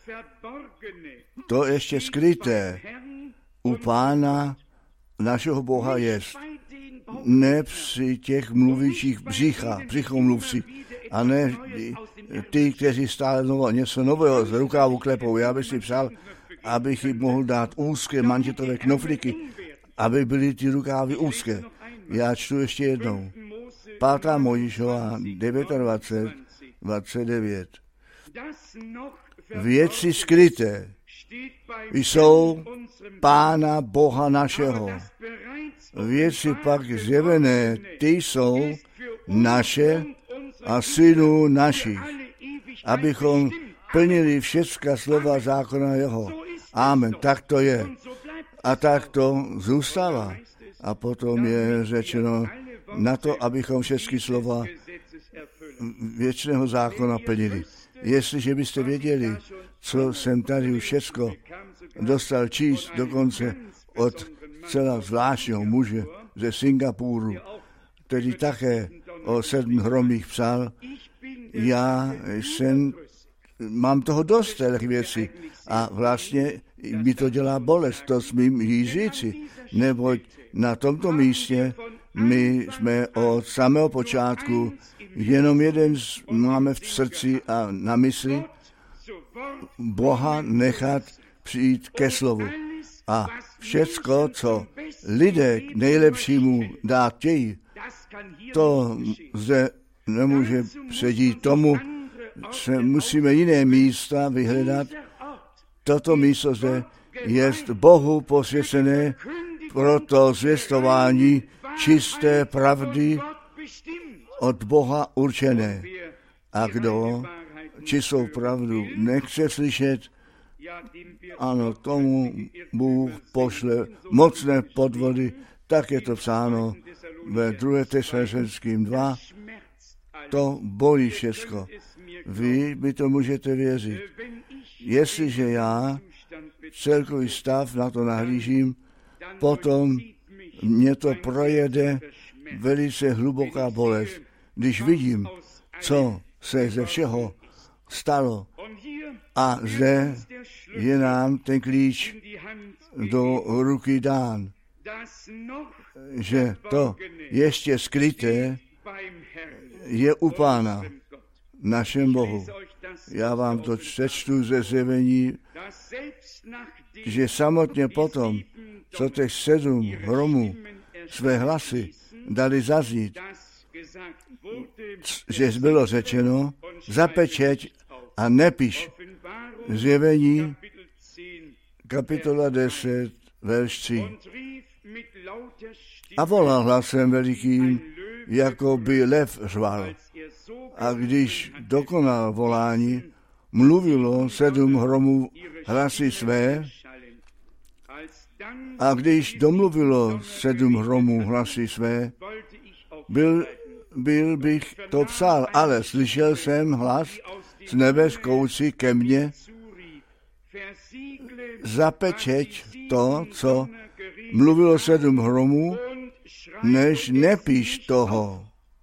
to ještě skryté u Pána našeho Boha jest. Ne při těch mluvících břichomluvcích, a ne ty, kteří stále něco nového z rukávu klepou. Já bych si přál, abych jim mohl dát úzké manžetové knoflíky, aby byly ty rukávy úzké. Já čtu ještě jednou. 5. Mojžíšova 29, 29. Věci skryté jsou Pána Boha našeho. Věci pak zjevené, ty jsou naše a synů našich, abychom plnili všecka slova zákona jeho. Amen. Tak to je. A tak to zůstává. A potom je řečeno na to, abychom všechny slova věčného zákona plnili. Jestliže byste věděli, co jsem tady už všecko dostal číst, dokonce od celá zvláštního muže ze Singapuru, který také o 7 hromích psal, já mám toho dost těch věcí a vlastně mi to dělá bolest, to smím jí říci, neboť na tomto místě my jsme od samého počátku jenom jeden máme v srdci a na mysli, Boha nechat přijít ke slovu. A všecko, co lidé k nejlepšímu dát chtějí, to zde nemůže předít tomu, že musíme jiné místa vyhledat. Toto místo zde je Bohu posvěcené pro to zvěstování čisté pravdy od Boha určené. A kdo čistou pravdu nechce slyšet, ano, tomu Bůh pošle mocné podvody, tak je to psáno ve 2. Tesalonickým 2. To bolí všecko. Vy by to můžete věřit. Jestliže já celkový stav na to nahlížím, potom mě to projede velice hluboká bolest. Když vidím, co se ze všeho stalo, a zde je nám ten klíč do ruky dán. že to ještě skryté je u Pána, našem Bohu. Já vám to přečtu ze Zjevení, že samotně potom, co těch 7 hromů své hlasy dali zaznít, že bylo řečeno, zapečeť a nepiš. Zjevení, kapitola 10, verš 3. A volal hlasem velikým, jako by lev řval. A když dokonal volání, mluvilo 7 hromů hlasy své, a když domluvilo 7 hromů hlasy své, byl bych to psal, ale slyšel jsem hlas z nebe zkoucí ke mně, zapečeť to, co mluvilo 7 hromů, než nepíš toho.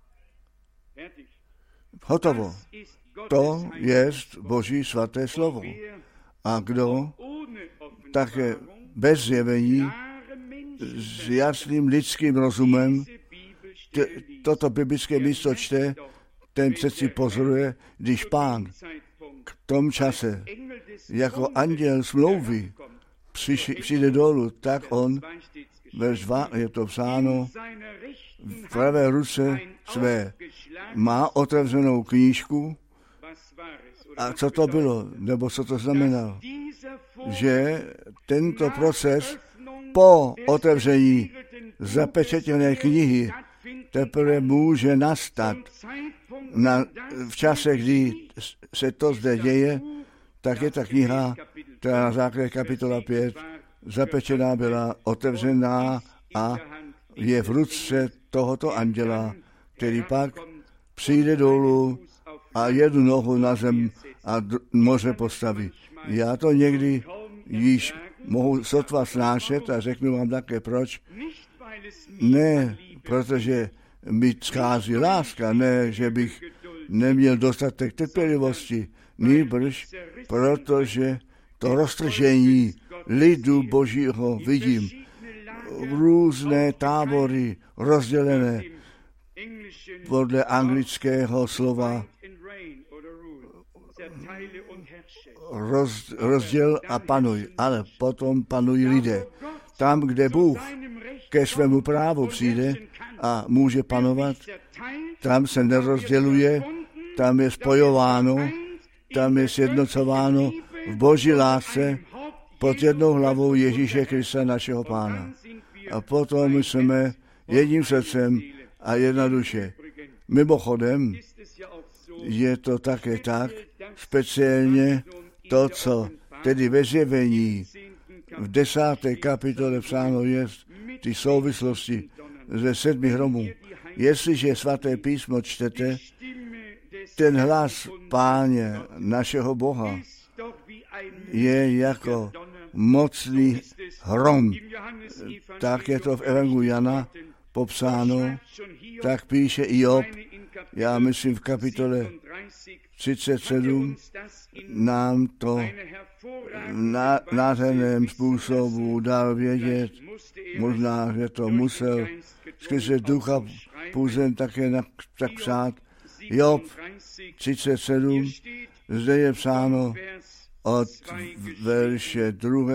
Hotovo. To je Boží svaté slovo. A kdo také bez zjevení, s jasným lidským rozumem, toto biblické místo čte, ten přeci pozoruje, když Pán k tom čase jako anděl smlouvy přijde dolů, tak on, verš 2, je to psáno, v pravé ruce své má otevřenou knížku. A co to bylo, nebo co to znamenalo? Že tento proces po otevření zapečetěné knihy teprve může nastat. V čase, kdy se to zde děje, tak je ta kniha, která na základě kapitola 5 zapečená byla, otevřená a je v ruce tohoto anděla, který pak přijde dolů a jednu nohu na zem a moře postaví. Já to někdy již mohu sotva snášet a řeknu vám také proč. Ne, protože mi schází láska, ne, že bych neměl dostatek trpělivosti, nýbrž, protože to roztržení lidu Božího vidím. Různé tábory rozdělené podle anglického slova rozděl a panuj, ale potom panují lidé. Tam, kde Bůh ke svému právu přijde a může panovat, tam se nerozděluje, tam je spojováno, tam je sjednocováno v Boží lásce pod jednou hlavou Ježíše Krista, našeho Pána. A potom jsme jedním srdcem a jedna duše. Mimochodem je to také tak, speciálně to, co tedy ve Zjevení v 10. kapitole psáno je, ty souvislosti ze 7 hromů. Jestliže svaté písmo čtete, ten hlas Páně, našeho Boha, je jako mocný hrom. Tak je to v Evangeliu Jana popsáno, tak píše i Job, já myslím v kapitole 37, nám to na nádherném způsobu dal vědět, možná, že to musel skrze ducha půzen také tak psát. Job 37, zde je psáno od verše 2.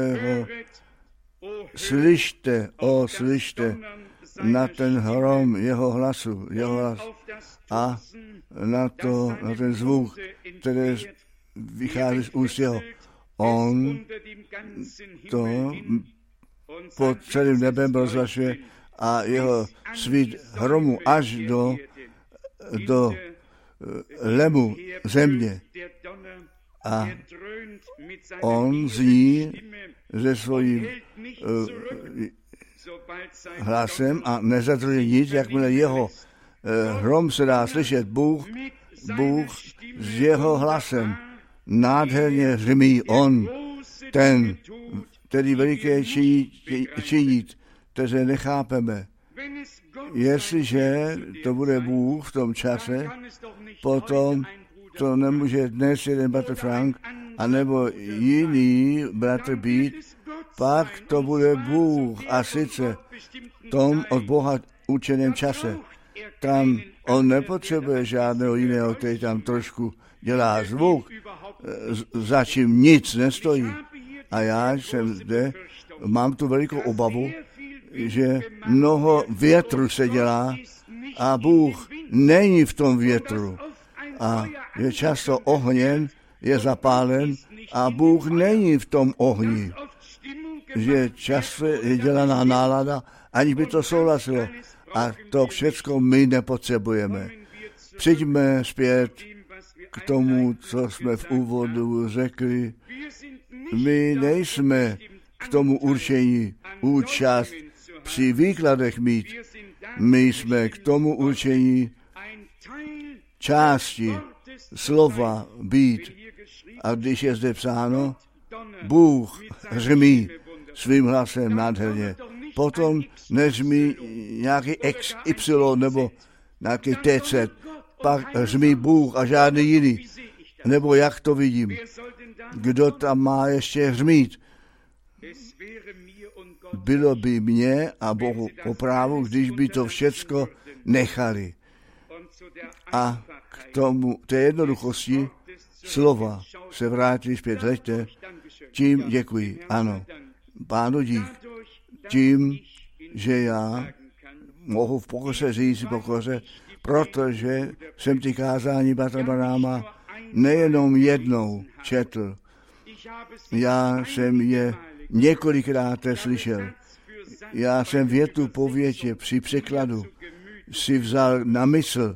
Slyšte na ten hrom jeho hlasu, a na ten zvuk, který vychází z úst jeho. On to pod celým nebem rozhlašuje a jeho svít hromu až do lemu země. A on zní se svým hlasem a nezadržuje nic, jakmile jeho hrom se dá slyšet. Bůh s jeho hlasem nádherně hřmí. On, ten, který veliké činit, kteří nechápeme. Jestliže to bude Bůh v tom čase, potom to nemůže dnes jeden bratr Frank, anebo jiný bratr být. pak to bude Bůh a sice v tom od Boha určeném čase. Tam on nepotřebuje žádného jiného, který tam trošku dělá zvuk, za čím nic nestojí. A já jsem zde, mám tu velikou obavu, že mnoho větru se dělá a Bůh není v tom větru. A že často ohněm je zapálen a Bůh není v tom ohni. Že často je dělaná nálada, aniž by to souhlasilo. A to všecko my nepotřebujeme. Přijďme zpět k tomu, co jsme v úvodu řekli. My nejsme k tomu určení účast při výkladech mít. My jsme k tomu určení části slova být. A když je zde psáno, Bůh hřmí svým hlasem nádherně. Potom neřmí nějaký XY nebo nějaký TC. Pak hřmí Bůh a žádný jiný. Nebo jak to vidím? Kdo tam má ještě hřmít? Bylo by mně a Bohu po právu, když by to všecko nechali. A k tomu, té jednoduchosti slova se vrátili zpět. Hleďte, tím děkuji. Ano, Pánu dík. Tím, že já mohu v pokoře říct pokoře, protože jsem ty kázání bratra Branhama nejenom jednou četl. Já jsem je několikrát slyšel. Já jsem větu po větě při překladu si vzal na mysl.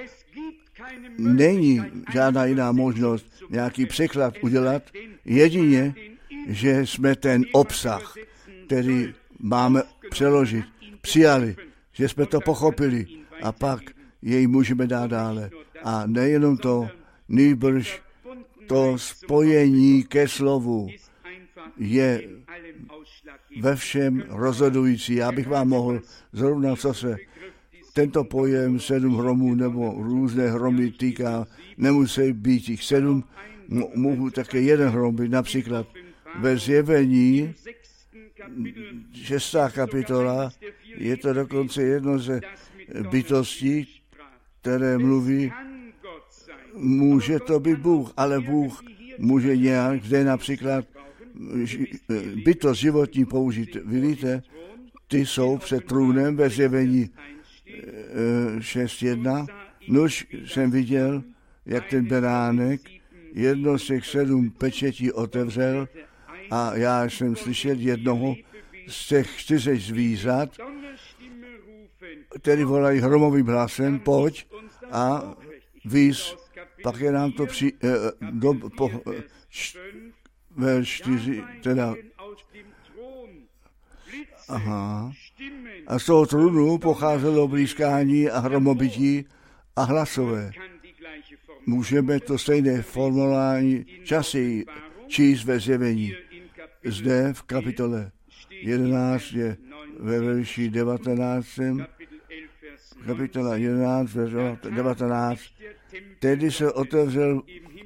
Není žádná jiná možnost nějaký překlad udělat, jedině, že jsme ten obsah, který máme přeložit, přijali, že jsme to pochopili a pak jej můžeme dát dále. A nejenom to, nýbrž to spojení ke slovu je ve všem rozhodující. Já bych vám mohl zrovna, co se tento pojem 7 hromů nebo různé hromy týká, nemusí být jich 7, mohu také 1 hrom být, například ve Zjevení 6. kapitola, je to dokonce jedno ze bytostí, které mluví, může to být Bůh, ale Bůh může nějak, zde například bytost životní použít. Vy víte, ty jsou před trůnem ve Zjevení 6.1. Nuž jsem viděl, jak ten beránek jedno z těch 7 pečetí otevřel a já jsem slyšel jednoho z těch 4 zvířat, který volají hromovým hlasem, pojď a víz, pak je nám to verš 4, teda aha. A z toho trůnu pocházelo blízkání a hromobytí a hlasové. Můžeme to stejné formulální časy číst ve Zjevení. Zde v kapitole 11 je ve verši 19. Kapitola 11, verš 19. Tedy se otevřel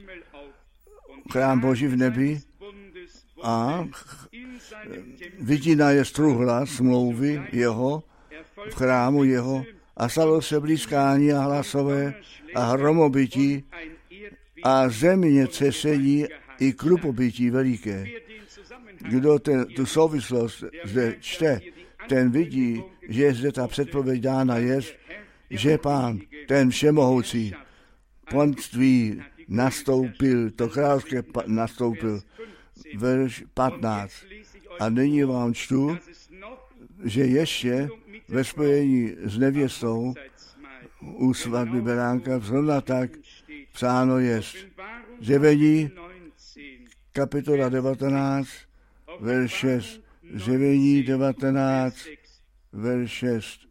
chrám Boží v nebi a vidina je struhla smlouvy jeho, v chrámu jeho a stalo se blízkání a hlasové a hromobytí a země třesení i krupobytí veliké. Kdo tu souvislost zde čte, ten vidí, že zde ta předpověď dána je, že Pán, ten všemohoucí, panství nastoupil, to královské nastoupil, verš 15. A nyní vám čtu, že ještě ve spojení s nevěstou u svatby beránka zrovna tak psáno jest. Zjevení, kapitola 19, verš 6. Zjevení 19, verš 6.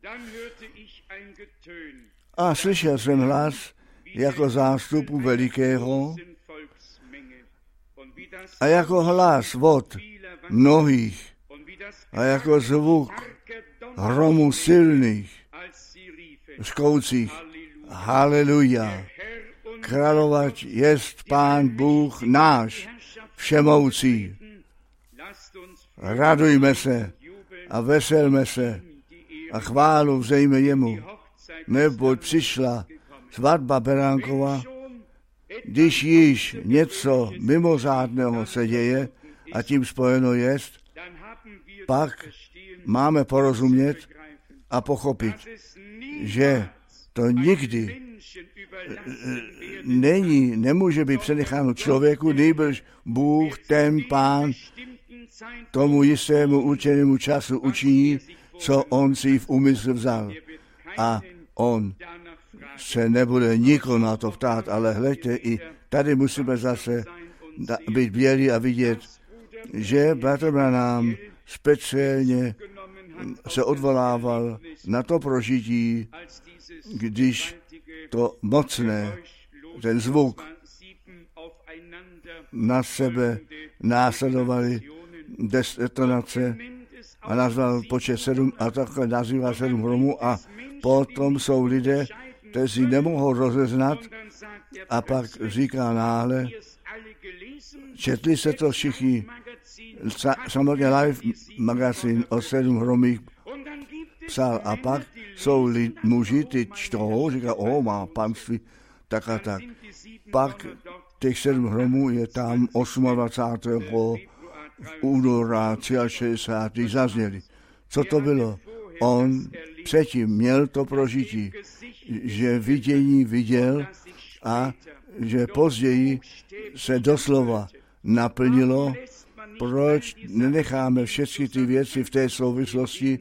A slyšel jsem hlas jako zástupu velikého a jako hlas vod mnohých a jako zvuk hromu silných, řkoucích haleluja, královat jest Pán Bůh náš, všemoucí. radujme se a veselme se a chválu vzejme jemu, neboť přišla svatba Beránkova, když již něco mimořádného se děje a tím spojeno jest, pak máme porozumět a pochopit, že to nikdy nemůže být přenecháno člověku, nýbrž Bůh, ten Pán, tomu jistému určenému času učiní, co on si v úmysl vzal. A on se nebude nikoho na to ptát, ale hleďte, i tady musíme zase být bělí a vidět, že bratr Branham speciálně se odvolával na to prožití, když to mocné, ten zvuk na sebe následovali detonace a nazval počet 7 a takhle nazývá 7 hromů a potom jsou lidé, kteří nemohou rozeznat a pak říká náhle, četli se to všichni, samotně Live magazín o 7 hromích psal a pak jsou muži, ty čtou, říká, má panství, tak a tak. Pak těch 7 hromů je tam 28. února 63. zazněli. Co to bylo? On předtím měl to prožití, že vidění viděl a že později se doslova naplnilo, proč nenecháme všechny ty věci v té souvislosti,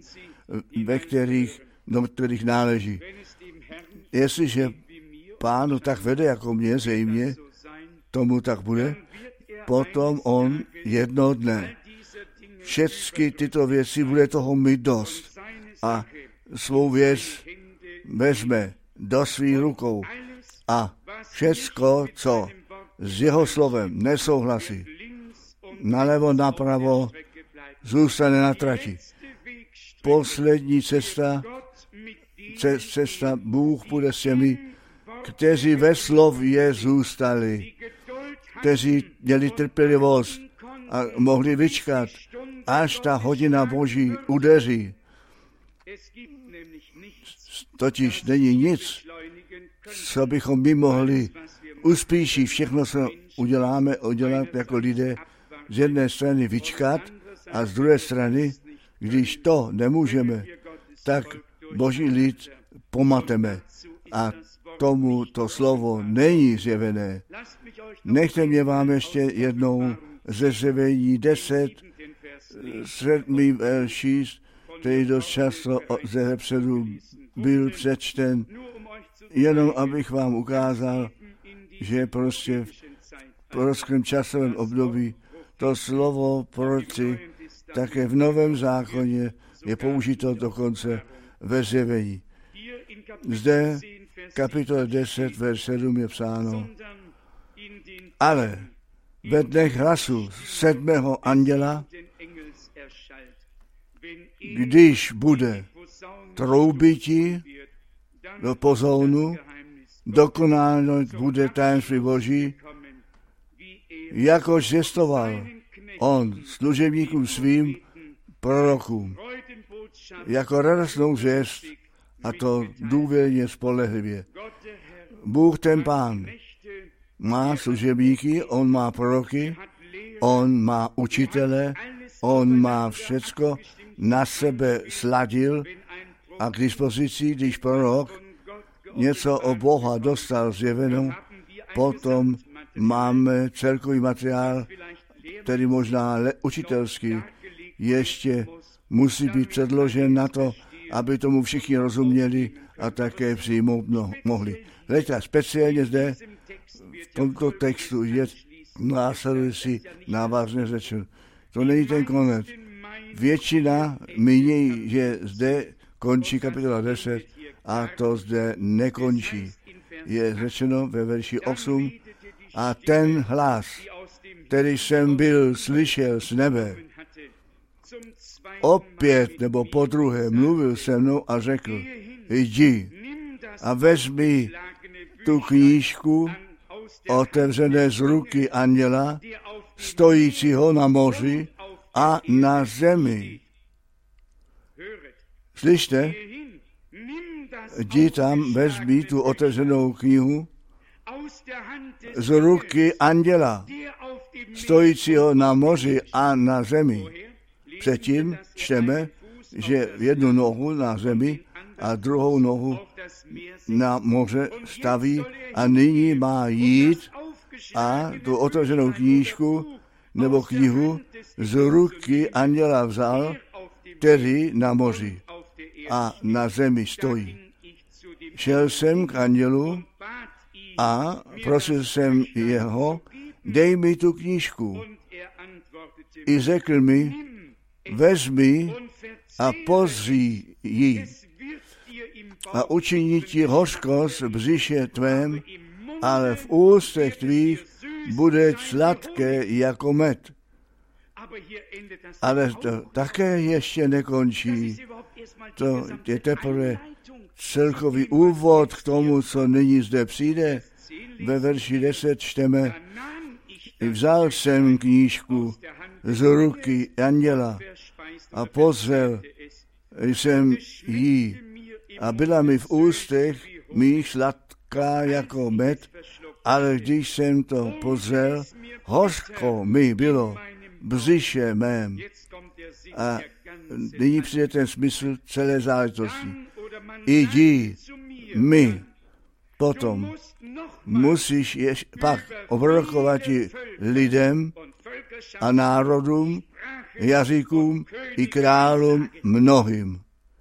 do kterých náleží. Jestliže Pánu tak vede jako mě, zřejmě, tomu tak bude, potom on jednoho dne všechny tyto věci bude toho mít dost a svou věc vezme do svých rukou a všecko, co s jeho slovem nesouhlasí, nalevo, napravo, zůstane na trati. Poslední cesta, Bůh bude s těmi, kteří ve slově zůstali, kteří měli trpělivost a mohli vyčkat, až ta hodina Boží udeří. Totiž není nic, co bychom my mohli uspíšit. Všechno, co udělat jako lidé, z jedné strany vyčkat a z druhé strany, když to nemůžeme, tak Boží lid pomateme a tomu to slovo není zjevené. Nechte mě vám ještě jednou ze Zjevení 10, 7. verš, který dost často ze vepředu byl přečten, jenom abych vám ukázal, že prostě v prorockém časovém období to slovo proroci také v Novém zákoně je použito dokonce ve Zjevení. Zde kapitole 10, verš 7 je psáno, ale ve dnech hlasu 7. anděla, když bude troubití do pozounu, dokonáno bude tajemství Boží, jakož zjistoval on služebníkům svým prorokům, jako radostnou zvěst, a to důvěrně spolehlivě. Bůh ten Pán má služebníky, on má proroky, on má učitele, on má všecko na sebe sladil a k dispozici, když prorok něco o Boha dostal zjevenou, potom máme celkový materiál, který možná učitelský ještě musí být předložen na to, aby tomu všichni rozuměli a také přijmout mohli. Hleďte, speciálně zde v tomto textu je následující návazně řečeno. To není ten konec. Většina míní, že zde končí kapitola 10 a to zde nekončí. Je řečeno ve verši 8 a ten hlas, který jsem slyšel z nebe, opět nebo podruhé mluvil se mnou a řekl, jdi a vezmi tu knížku otevřené z ruky anděla, stojícího na moři a na zemi. Slyšte, jdi tam, vezmi tu otevřenou knihu z ruky anděla, stojícího na moři a na zemi. Předtím čteme, že jednu nohu na zemi a druhou nohu na moře staví a nyní má jít a tu otevřenou knížku nebo knihu z ruky anděla vzal, který na moři a na zemi stojí. Šel jsem k andělu a prosil jsem jeho, dej mi tu knížku. I řekl mi, vezmi a pozří ji a učiní ti hořkost v břiše tvém, ale v ústech tvých bude sladké jako med. Ale to také ještě nekončí. To je teprve celkový úvod k tomu, co nyní zde přijde. Ve verši 10 čteme, vzal jsem knížku z ruky anděla a pozřel jsem jí a byla mi v ústech mých sladká jako med, ale když jsem to pozřel, hořko mi bylo v břiše mém. A nyní přijde ten smysl celé záležitosti. Jdi my potom musíš pak obrokovat lidem a národům, jazykům i králům mnohým.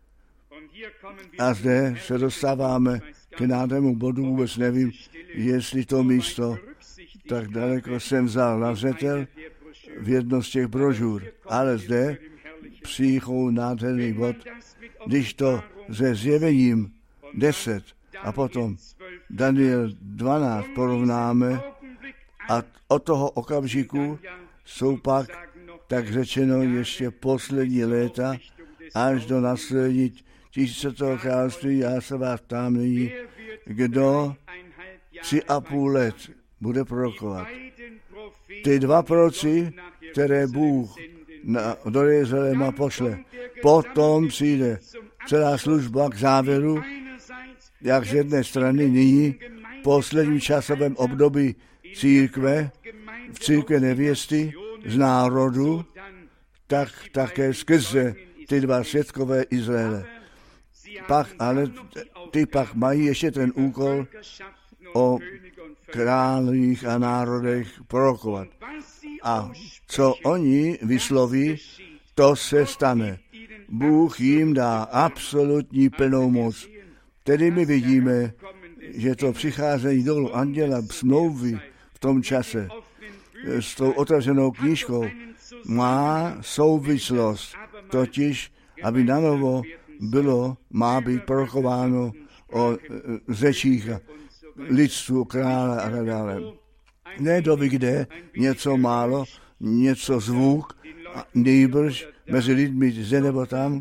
A zde se dostáváme k nádhernému bodu, vůbec nevím, jestli to místo tak daleko jsem vzal na zřetel v jedno z těch brožur. Ale zde přijíchou nádherný bod, když to se Zjevením 10 a potom Daniel 12 porovnáme a od toho okamžiku jsou pak, tak řečeno, ještě poslední léta až do následní 1000. království. Já se vás ptám nyní, kdo 3,5 let bude prorokovat. Ty 2 proroci, které Bůh do Jeruzaléma pošle. Potom přijde celá služba k závěru, jak z jedné strany nyní v posledním časovém období církve, v církve nevěsty z národu, tak také skrze ty 2 svědkové Izraele. Pak, ale ty pak mají ještě ten úkol o králích a národech prorokovat. A co oni vysloví, to se stane. Bůh jim dá absolutní plnou moc. Tedy my vidíme, že to přicházení dolů anděla smlouvy v tom čase s tou otevřenou knížkou má souvislost, totiž, aby nanovo má být prorokováno o řečích lidstvu, krále a tak dále. Ne doby, kde něco málo, něco zvuk, nýbrž mezi lidmi zde nebo tam,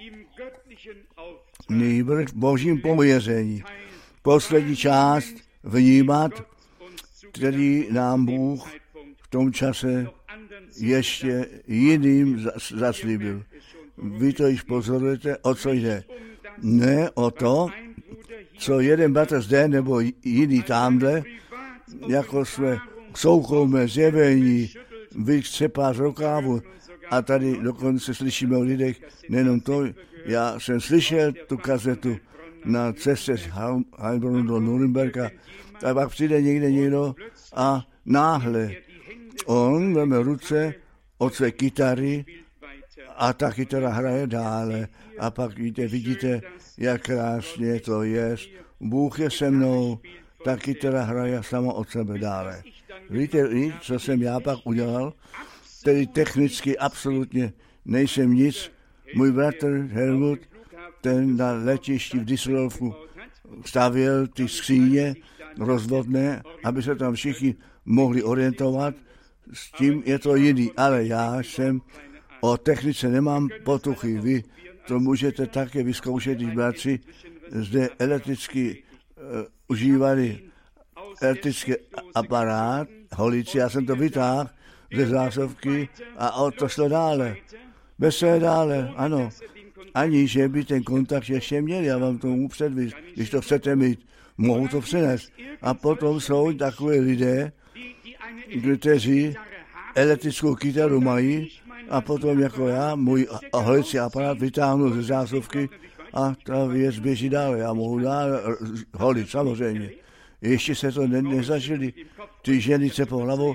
nýbrž v božím pověření. Poslední část vnímat, který nám Bůh v tom čase ještě jiným zaslíbil. Vy to již pozorujete, o co jde. Ne o to, co jeden bratr zde nebo jiný tamhle, jako jsme soukromé zjevení, vykřepá z rukávu a tady dokonce slyšíme o lidech, nejenom to, já jsem slyšel tu kazetu na cestě z Heilbrunnu do Norimberka, a pak přijde někdo a náhle on veme ruce od své kytary a ta kytara hraje dále. A pak vidíte, jak krásně to je. Bůh je se mnou, ta kytara hraje sama od sebe dále. Víte, co jsem já pak udělal? Tedy technicky absolutně nejsem nic. Můj bratr Helmut, ten na letišti v Düsseldorfu stavěl ty skříně rozvodné, aby se tam všichni mohli orientovat. S tím je to jiný, ale já jsem o technice nemám potuchy. Vy to můžete také vyzkoušet, když bratři zde elektricky užívali elektrický aparát, holici, já jsem to vytáhl ze zásuvky a o to šlo dále. Veselé dále, ano. Ani, že by ten kontakt ještě měli, já vám tomu předvíc. Když to chcete mít, mohu to přinést. A potom jsou takové lidé, kteří elektrickou kytaru mají a potom jako já, můj holicí aparát vytáhnu ze zásuvky a ta věc běží dále. Já mohu dále holit, samozřejmě. Ještě se to nezažili. Ty ženice po hlavou,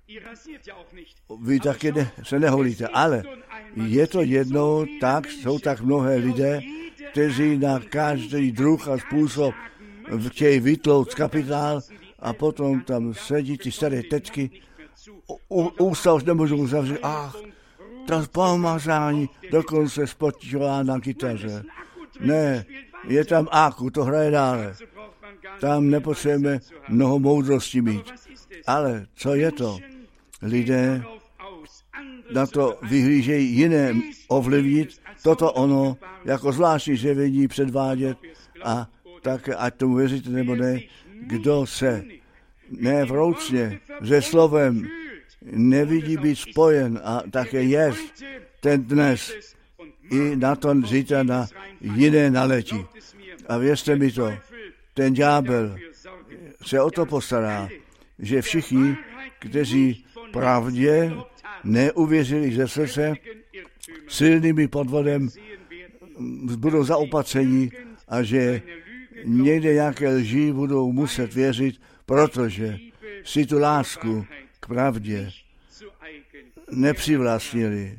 vy taky se neholíte, ale je to jednou tak, jsou tak mnohé lidé, kteří na každý druh a způsob chtějí vytlouct kapitál a potom tam sedí ty staré tetky, ústa už nemůžou zavřít, to pomazání dokonce spočívá na kytaře. Ne, je tam áku, to hraje dále. Tam nepotřebujeme mnoho moudrosti mít. Ale co je to? Lidé na to vyhlížejí jiné ovlivnit, toto ono jako zvláštní zjevení předvádět a tak, ať tomu věříte nebo ne, kdo se nevroucně se slovem nevidí být spojen a také jest ten dnes i na to zítra na jiné naletí. A věřte mi to, ten ďábel se o to postará, že všichni, kteří pravdě neuvěřili ze srdce, silnými podvodem budou zaopatření a že někde nějaké lži budou muset věřit, protože si tu lásku k pravdě nepřivlastnili.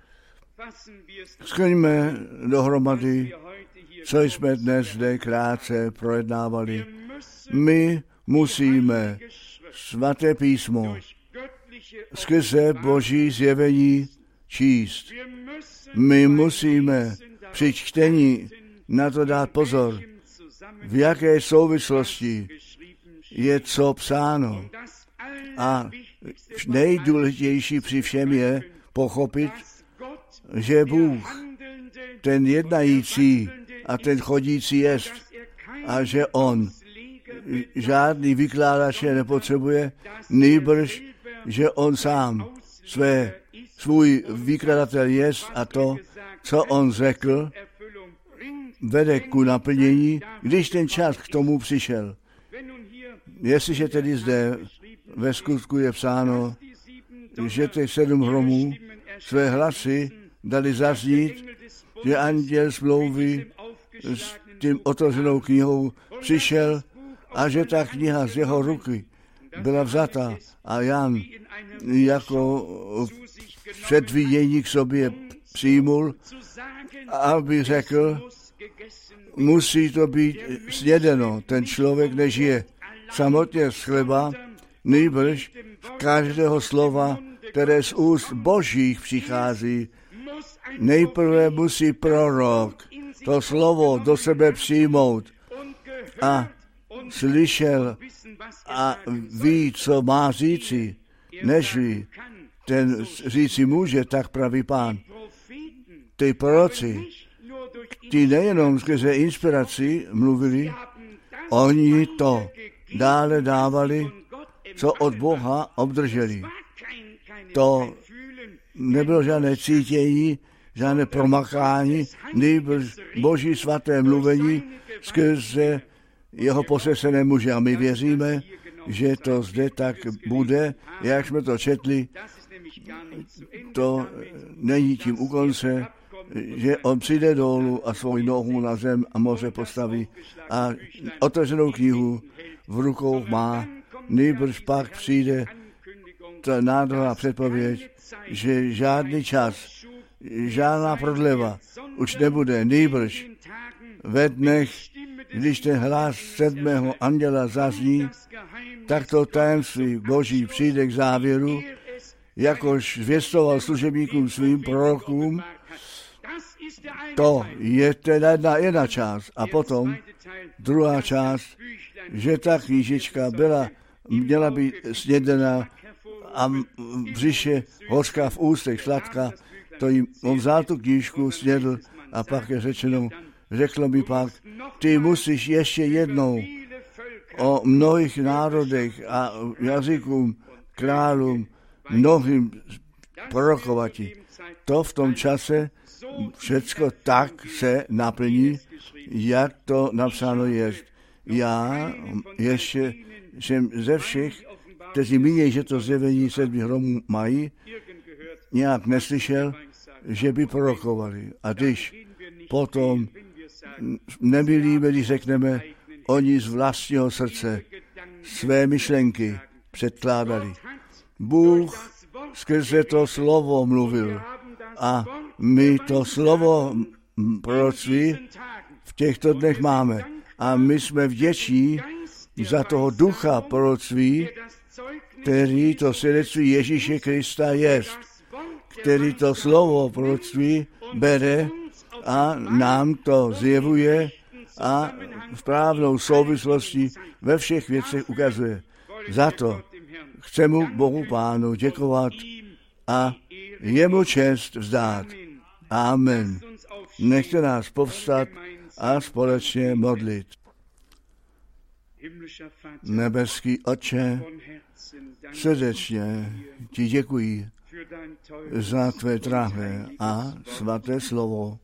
Shrňme dohromady, co jsme dnes zde krátce projednávali. My musíme svaté písmo skrze Boží zjevení číst. My musíme při čtení na to dát pozor, v jaké souvislosti je co psáno. A nejdůležitější při všem je pochopit, že Bůh, ten jednající a ten chodící jest, a že on žádný vykládače nepotřebuje, nýbrž, že on sám svůj vykladatel jest a to, co on řekl, vede ku naplnění, když ten čas k tomu přišel. Jestliže tedy zde ve skutku je psáno, že těch 7 hromů své hlasy dali zaznít, že anděl smlouvy s tím otevřenou knihou přišel a že ta kniha z jeho ruky byla vzata a Jan jako předvidění k sobě přijmul, aby řekl, musí to být snědeno, ten člověk nežije samotně z chleba, nýbrž z každého slova, které z úst Božích přichází. Nejprve musí prorok to slovo do sebe přijmout a slyšel a ví, co má říci, nežli ten říci může, tak praví Pán. Ty proroci, ty nejenom skrze inspiraci mluvili, oni to dále dávali, co od Boha obdrželi. To nebylo žádné cítění, žádné promakání, nýbrž Boží svaté mluvení skrze jeho posvěcené muže. A my věříme, že to zde tak bude, jak jsme to četli, to není tím u konce, že on přijde dolů a svou nohu na zem a moře postaví a otevřenou knihu v rukou má, nýbrž pak přijde ta nádherná předpověď, že žádný čas, žádná prodleva už nebude, nýbrž ve dnech, když ten hlas 7. anděla zazní, tak to tajemství Boží přijde k závěru, jakož zvěstoval služebníkům svým prorokům. To je teda jedna část. A potom druhá část, že ta knížička měla být snědena a v břiše hořká, v ústech sladká. To jim, on vzal tu knížku, snědl a pak je řečeno, řekl mi pak, ty musíš ještě jednou o mnohých národech a jazykům, králům mnohým prorokovati. To v tom čase všecko tak se naplní, jak to napsáno je. Já ještě jsem ze všech, kteří mínějí, že to zjevení 7 hromů mají, nějak neslyšel, že by prorokovali. A když potom nemilíme, když řekneme, oni z vlastního srdce své myšlenky předkládali. Bůh skrze to slovo mluvil a my to slovo proroctví v těchto dnech máme. A my jsme vděční za toho ducha proroctví, který to svědectví Ježíše Krista jest, který to slovo proroctví bere a nám to zjevuje a v správnou souvislosti ve všech věcech ukazuje. Za to chci mu Bohu Pánu děkovat a jemu čest vzdát. Amen. Nechte nás povstat a společně modlit. Nebeský Otče, srdečně ti děkuji za tvé drahé a svaté slovo.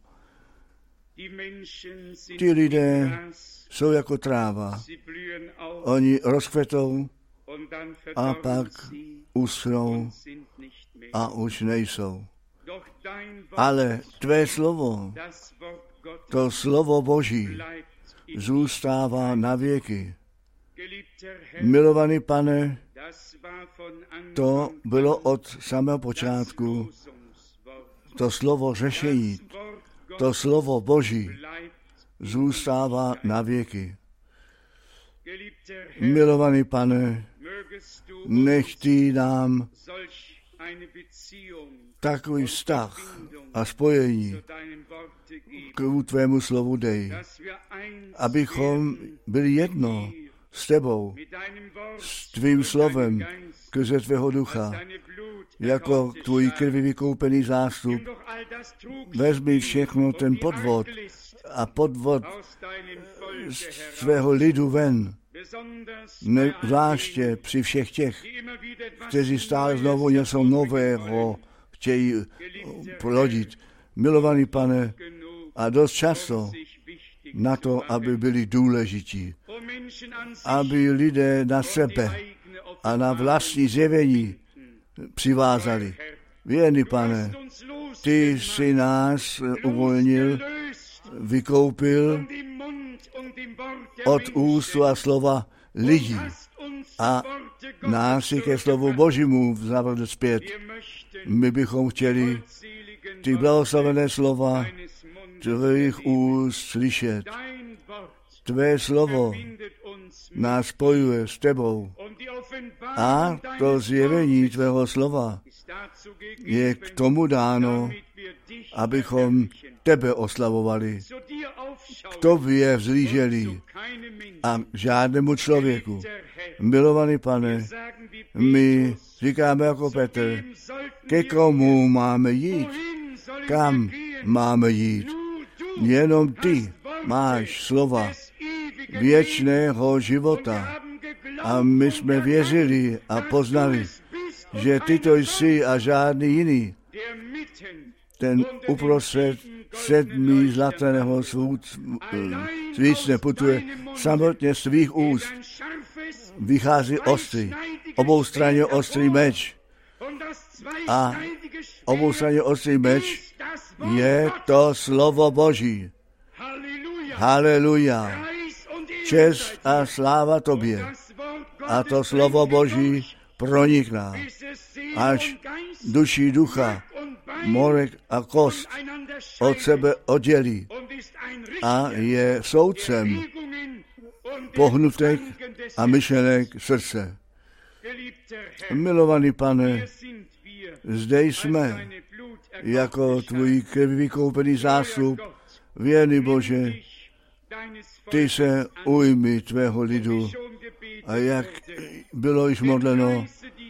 Ti lidé jsou jako tráva. Oni rozkvetou a pak uschnou a už nejsou. Ale tvé slovo, to slovo Boží, zůstává na věky. Milovaný Pane, to bylo od samého počátku to slovo řešení, to slovo Boží zůstává na věky. Milovaný Pane, nech ty nám takový vztah a spojení k tvému slovu dej, abychom byli jedno s tebou, s tvým slovem, skrze tvého ducha, jako tvůj krvi vykoupený zástup. Vezmi všechno ten podvod a podvod z tvého lidu ven, zvláště při všech těch, kteří stále znovu něco nového chtějí plodit. Milovaný Pane, a dost často na to, aby byli důležití, aby lidé na sebe a na vlastní zjevení přivázali. Věrný Pane, ty jsi nás uvolnil, vykoupil od ústu a slova lidí a nás si ke slovu Božímu zavedl zpět. My bychom chtěli ty blahoslavené slova tvých úst slyšet. Tvé slovo nás spojuje s tebou a to zjevení tvého slova je k tomu dáno, abychom tebe oslavovali, k tobě vzlíželi a žádnému člověku. Milovaný Pane, my říkáme jako Petr, ke komu máme jít, kam máme jít. Jenom ty máš slova věčného života. A my jsme věřili a poznali, že ty to jsi a žádný jiný. Ten uprostřed 7 zlateného svícne putuje, samotně z tvých úst vychází ostrý, oboustranně ostrý meč. A oboustranně ostrý meč je to slovo Boží. Haleluja. Čest a sláva tobě. A to slovo Boží pronikná až duši ducha, morek a kost od sebe oddělí a je soudcem pohnutek a myšlenek srdce. Milovaný Pane, zde jsme jako tvůj krví vykoupený zástup, věrný Bože, ty se ujmi tvého lidu a jak bylo již modleno,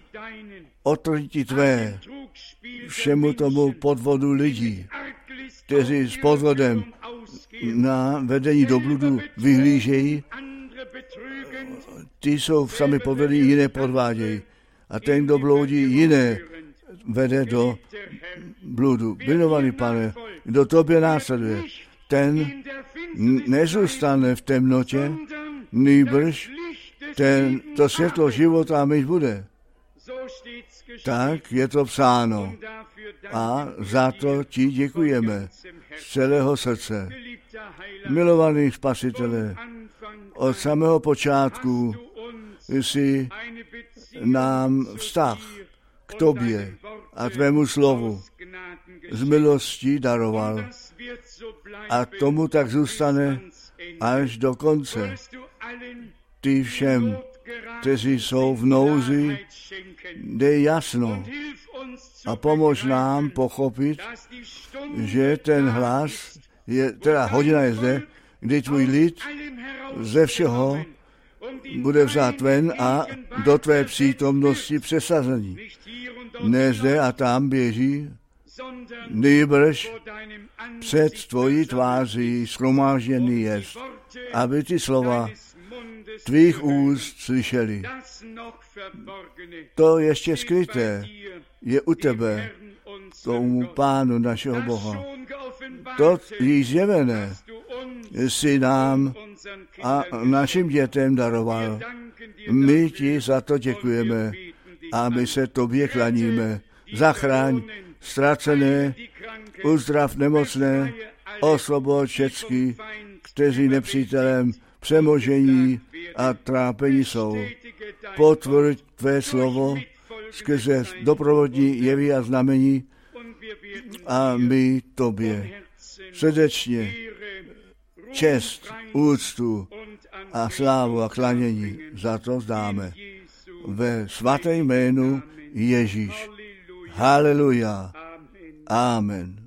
otrti tvé všemu tomu podvodu lidí, kteří s podvodem na vedení do bludu vyhlížejí, ty jsou sami podvedení, jiné podvádějí. a ten, kdo bloudí, jiné vede do bludu. Milovaný Pane, kdo tobě následuje, ten nezůstane v temnotě, nýbrž to světlo života mít bude. Tak je to psáno. A za to ti děkujeme z celého srdce. Milovaný Spasitele, od samého počátku jsi nám vztah k tobě a tvému slovu z milostí daroval. A tomu tak zůstane až do konce. Ty všem, kteří jsou v nouzi, dej jasno a pomož nám pochopit, že ten hlas, teda hodina je zde, kdy tvůj lid ze všeho bude vzat ven a do tvé přítomnosti přesazení. Ne zde a tam běží, nýbrž před tvojí tváří shromážděný jest, aby ty slova tvých úst slyšeli. To ještě skryté je u tebe, tomu Pánu našeho Boha. To již zjevené jsi nám a našim dětem daroval. My ti za to děkujeme a my se tobě klaníme. Zachraň ztracené, uzdrav nemocné, osvobod všecky, kteří nepřítelem přemožení a trápení jsou. Potvrď tvé slovo skrze doprovodní jevy a znamení a my tobě srdečně čest, úctu a slávu a klanění za to zdáme. Ve svatém jménu Ježíš. Haleluja. Amen.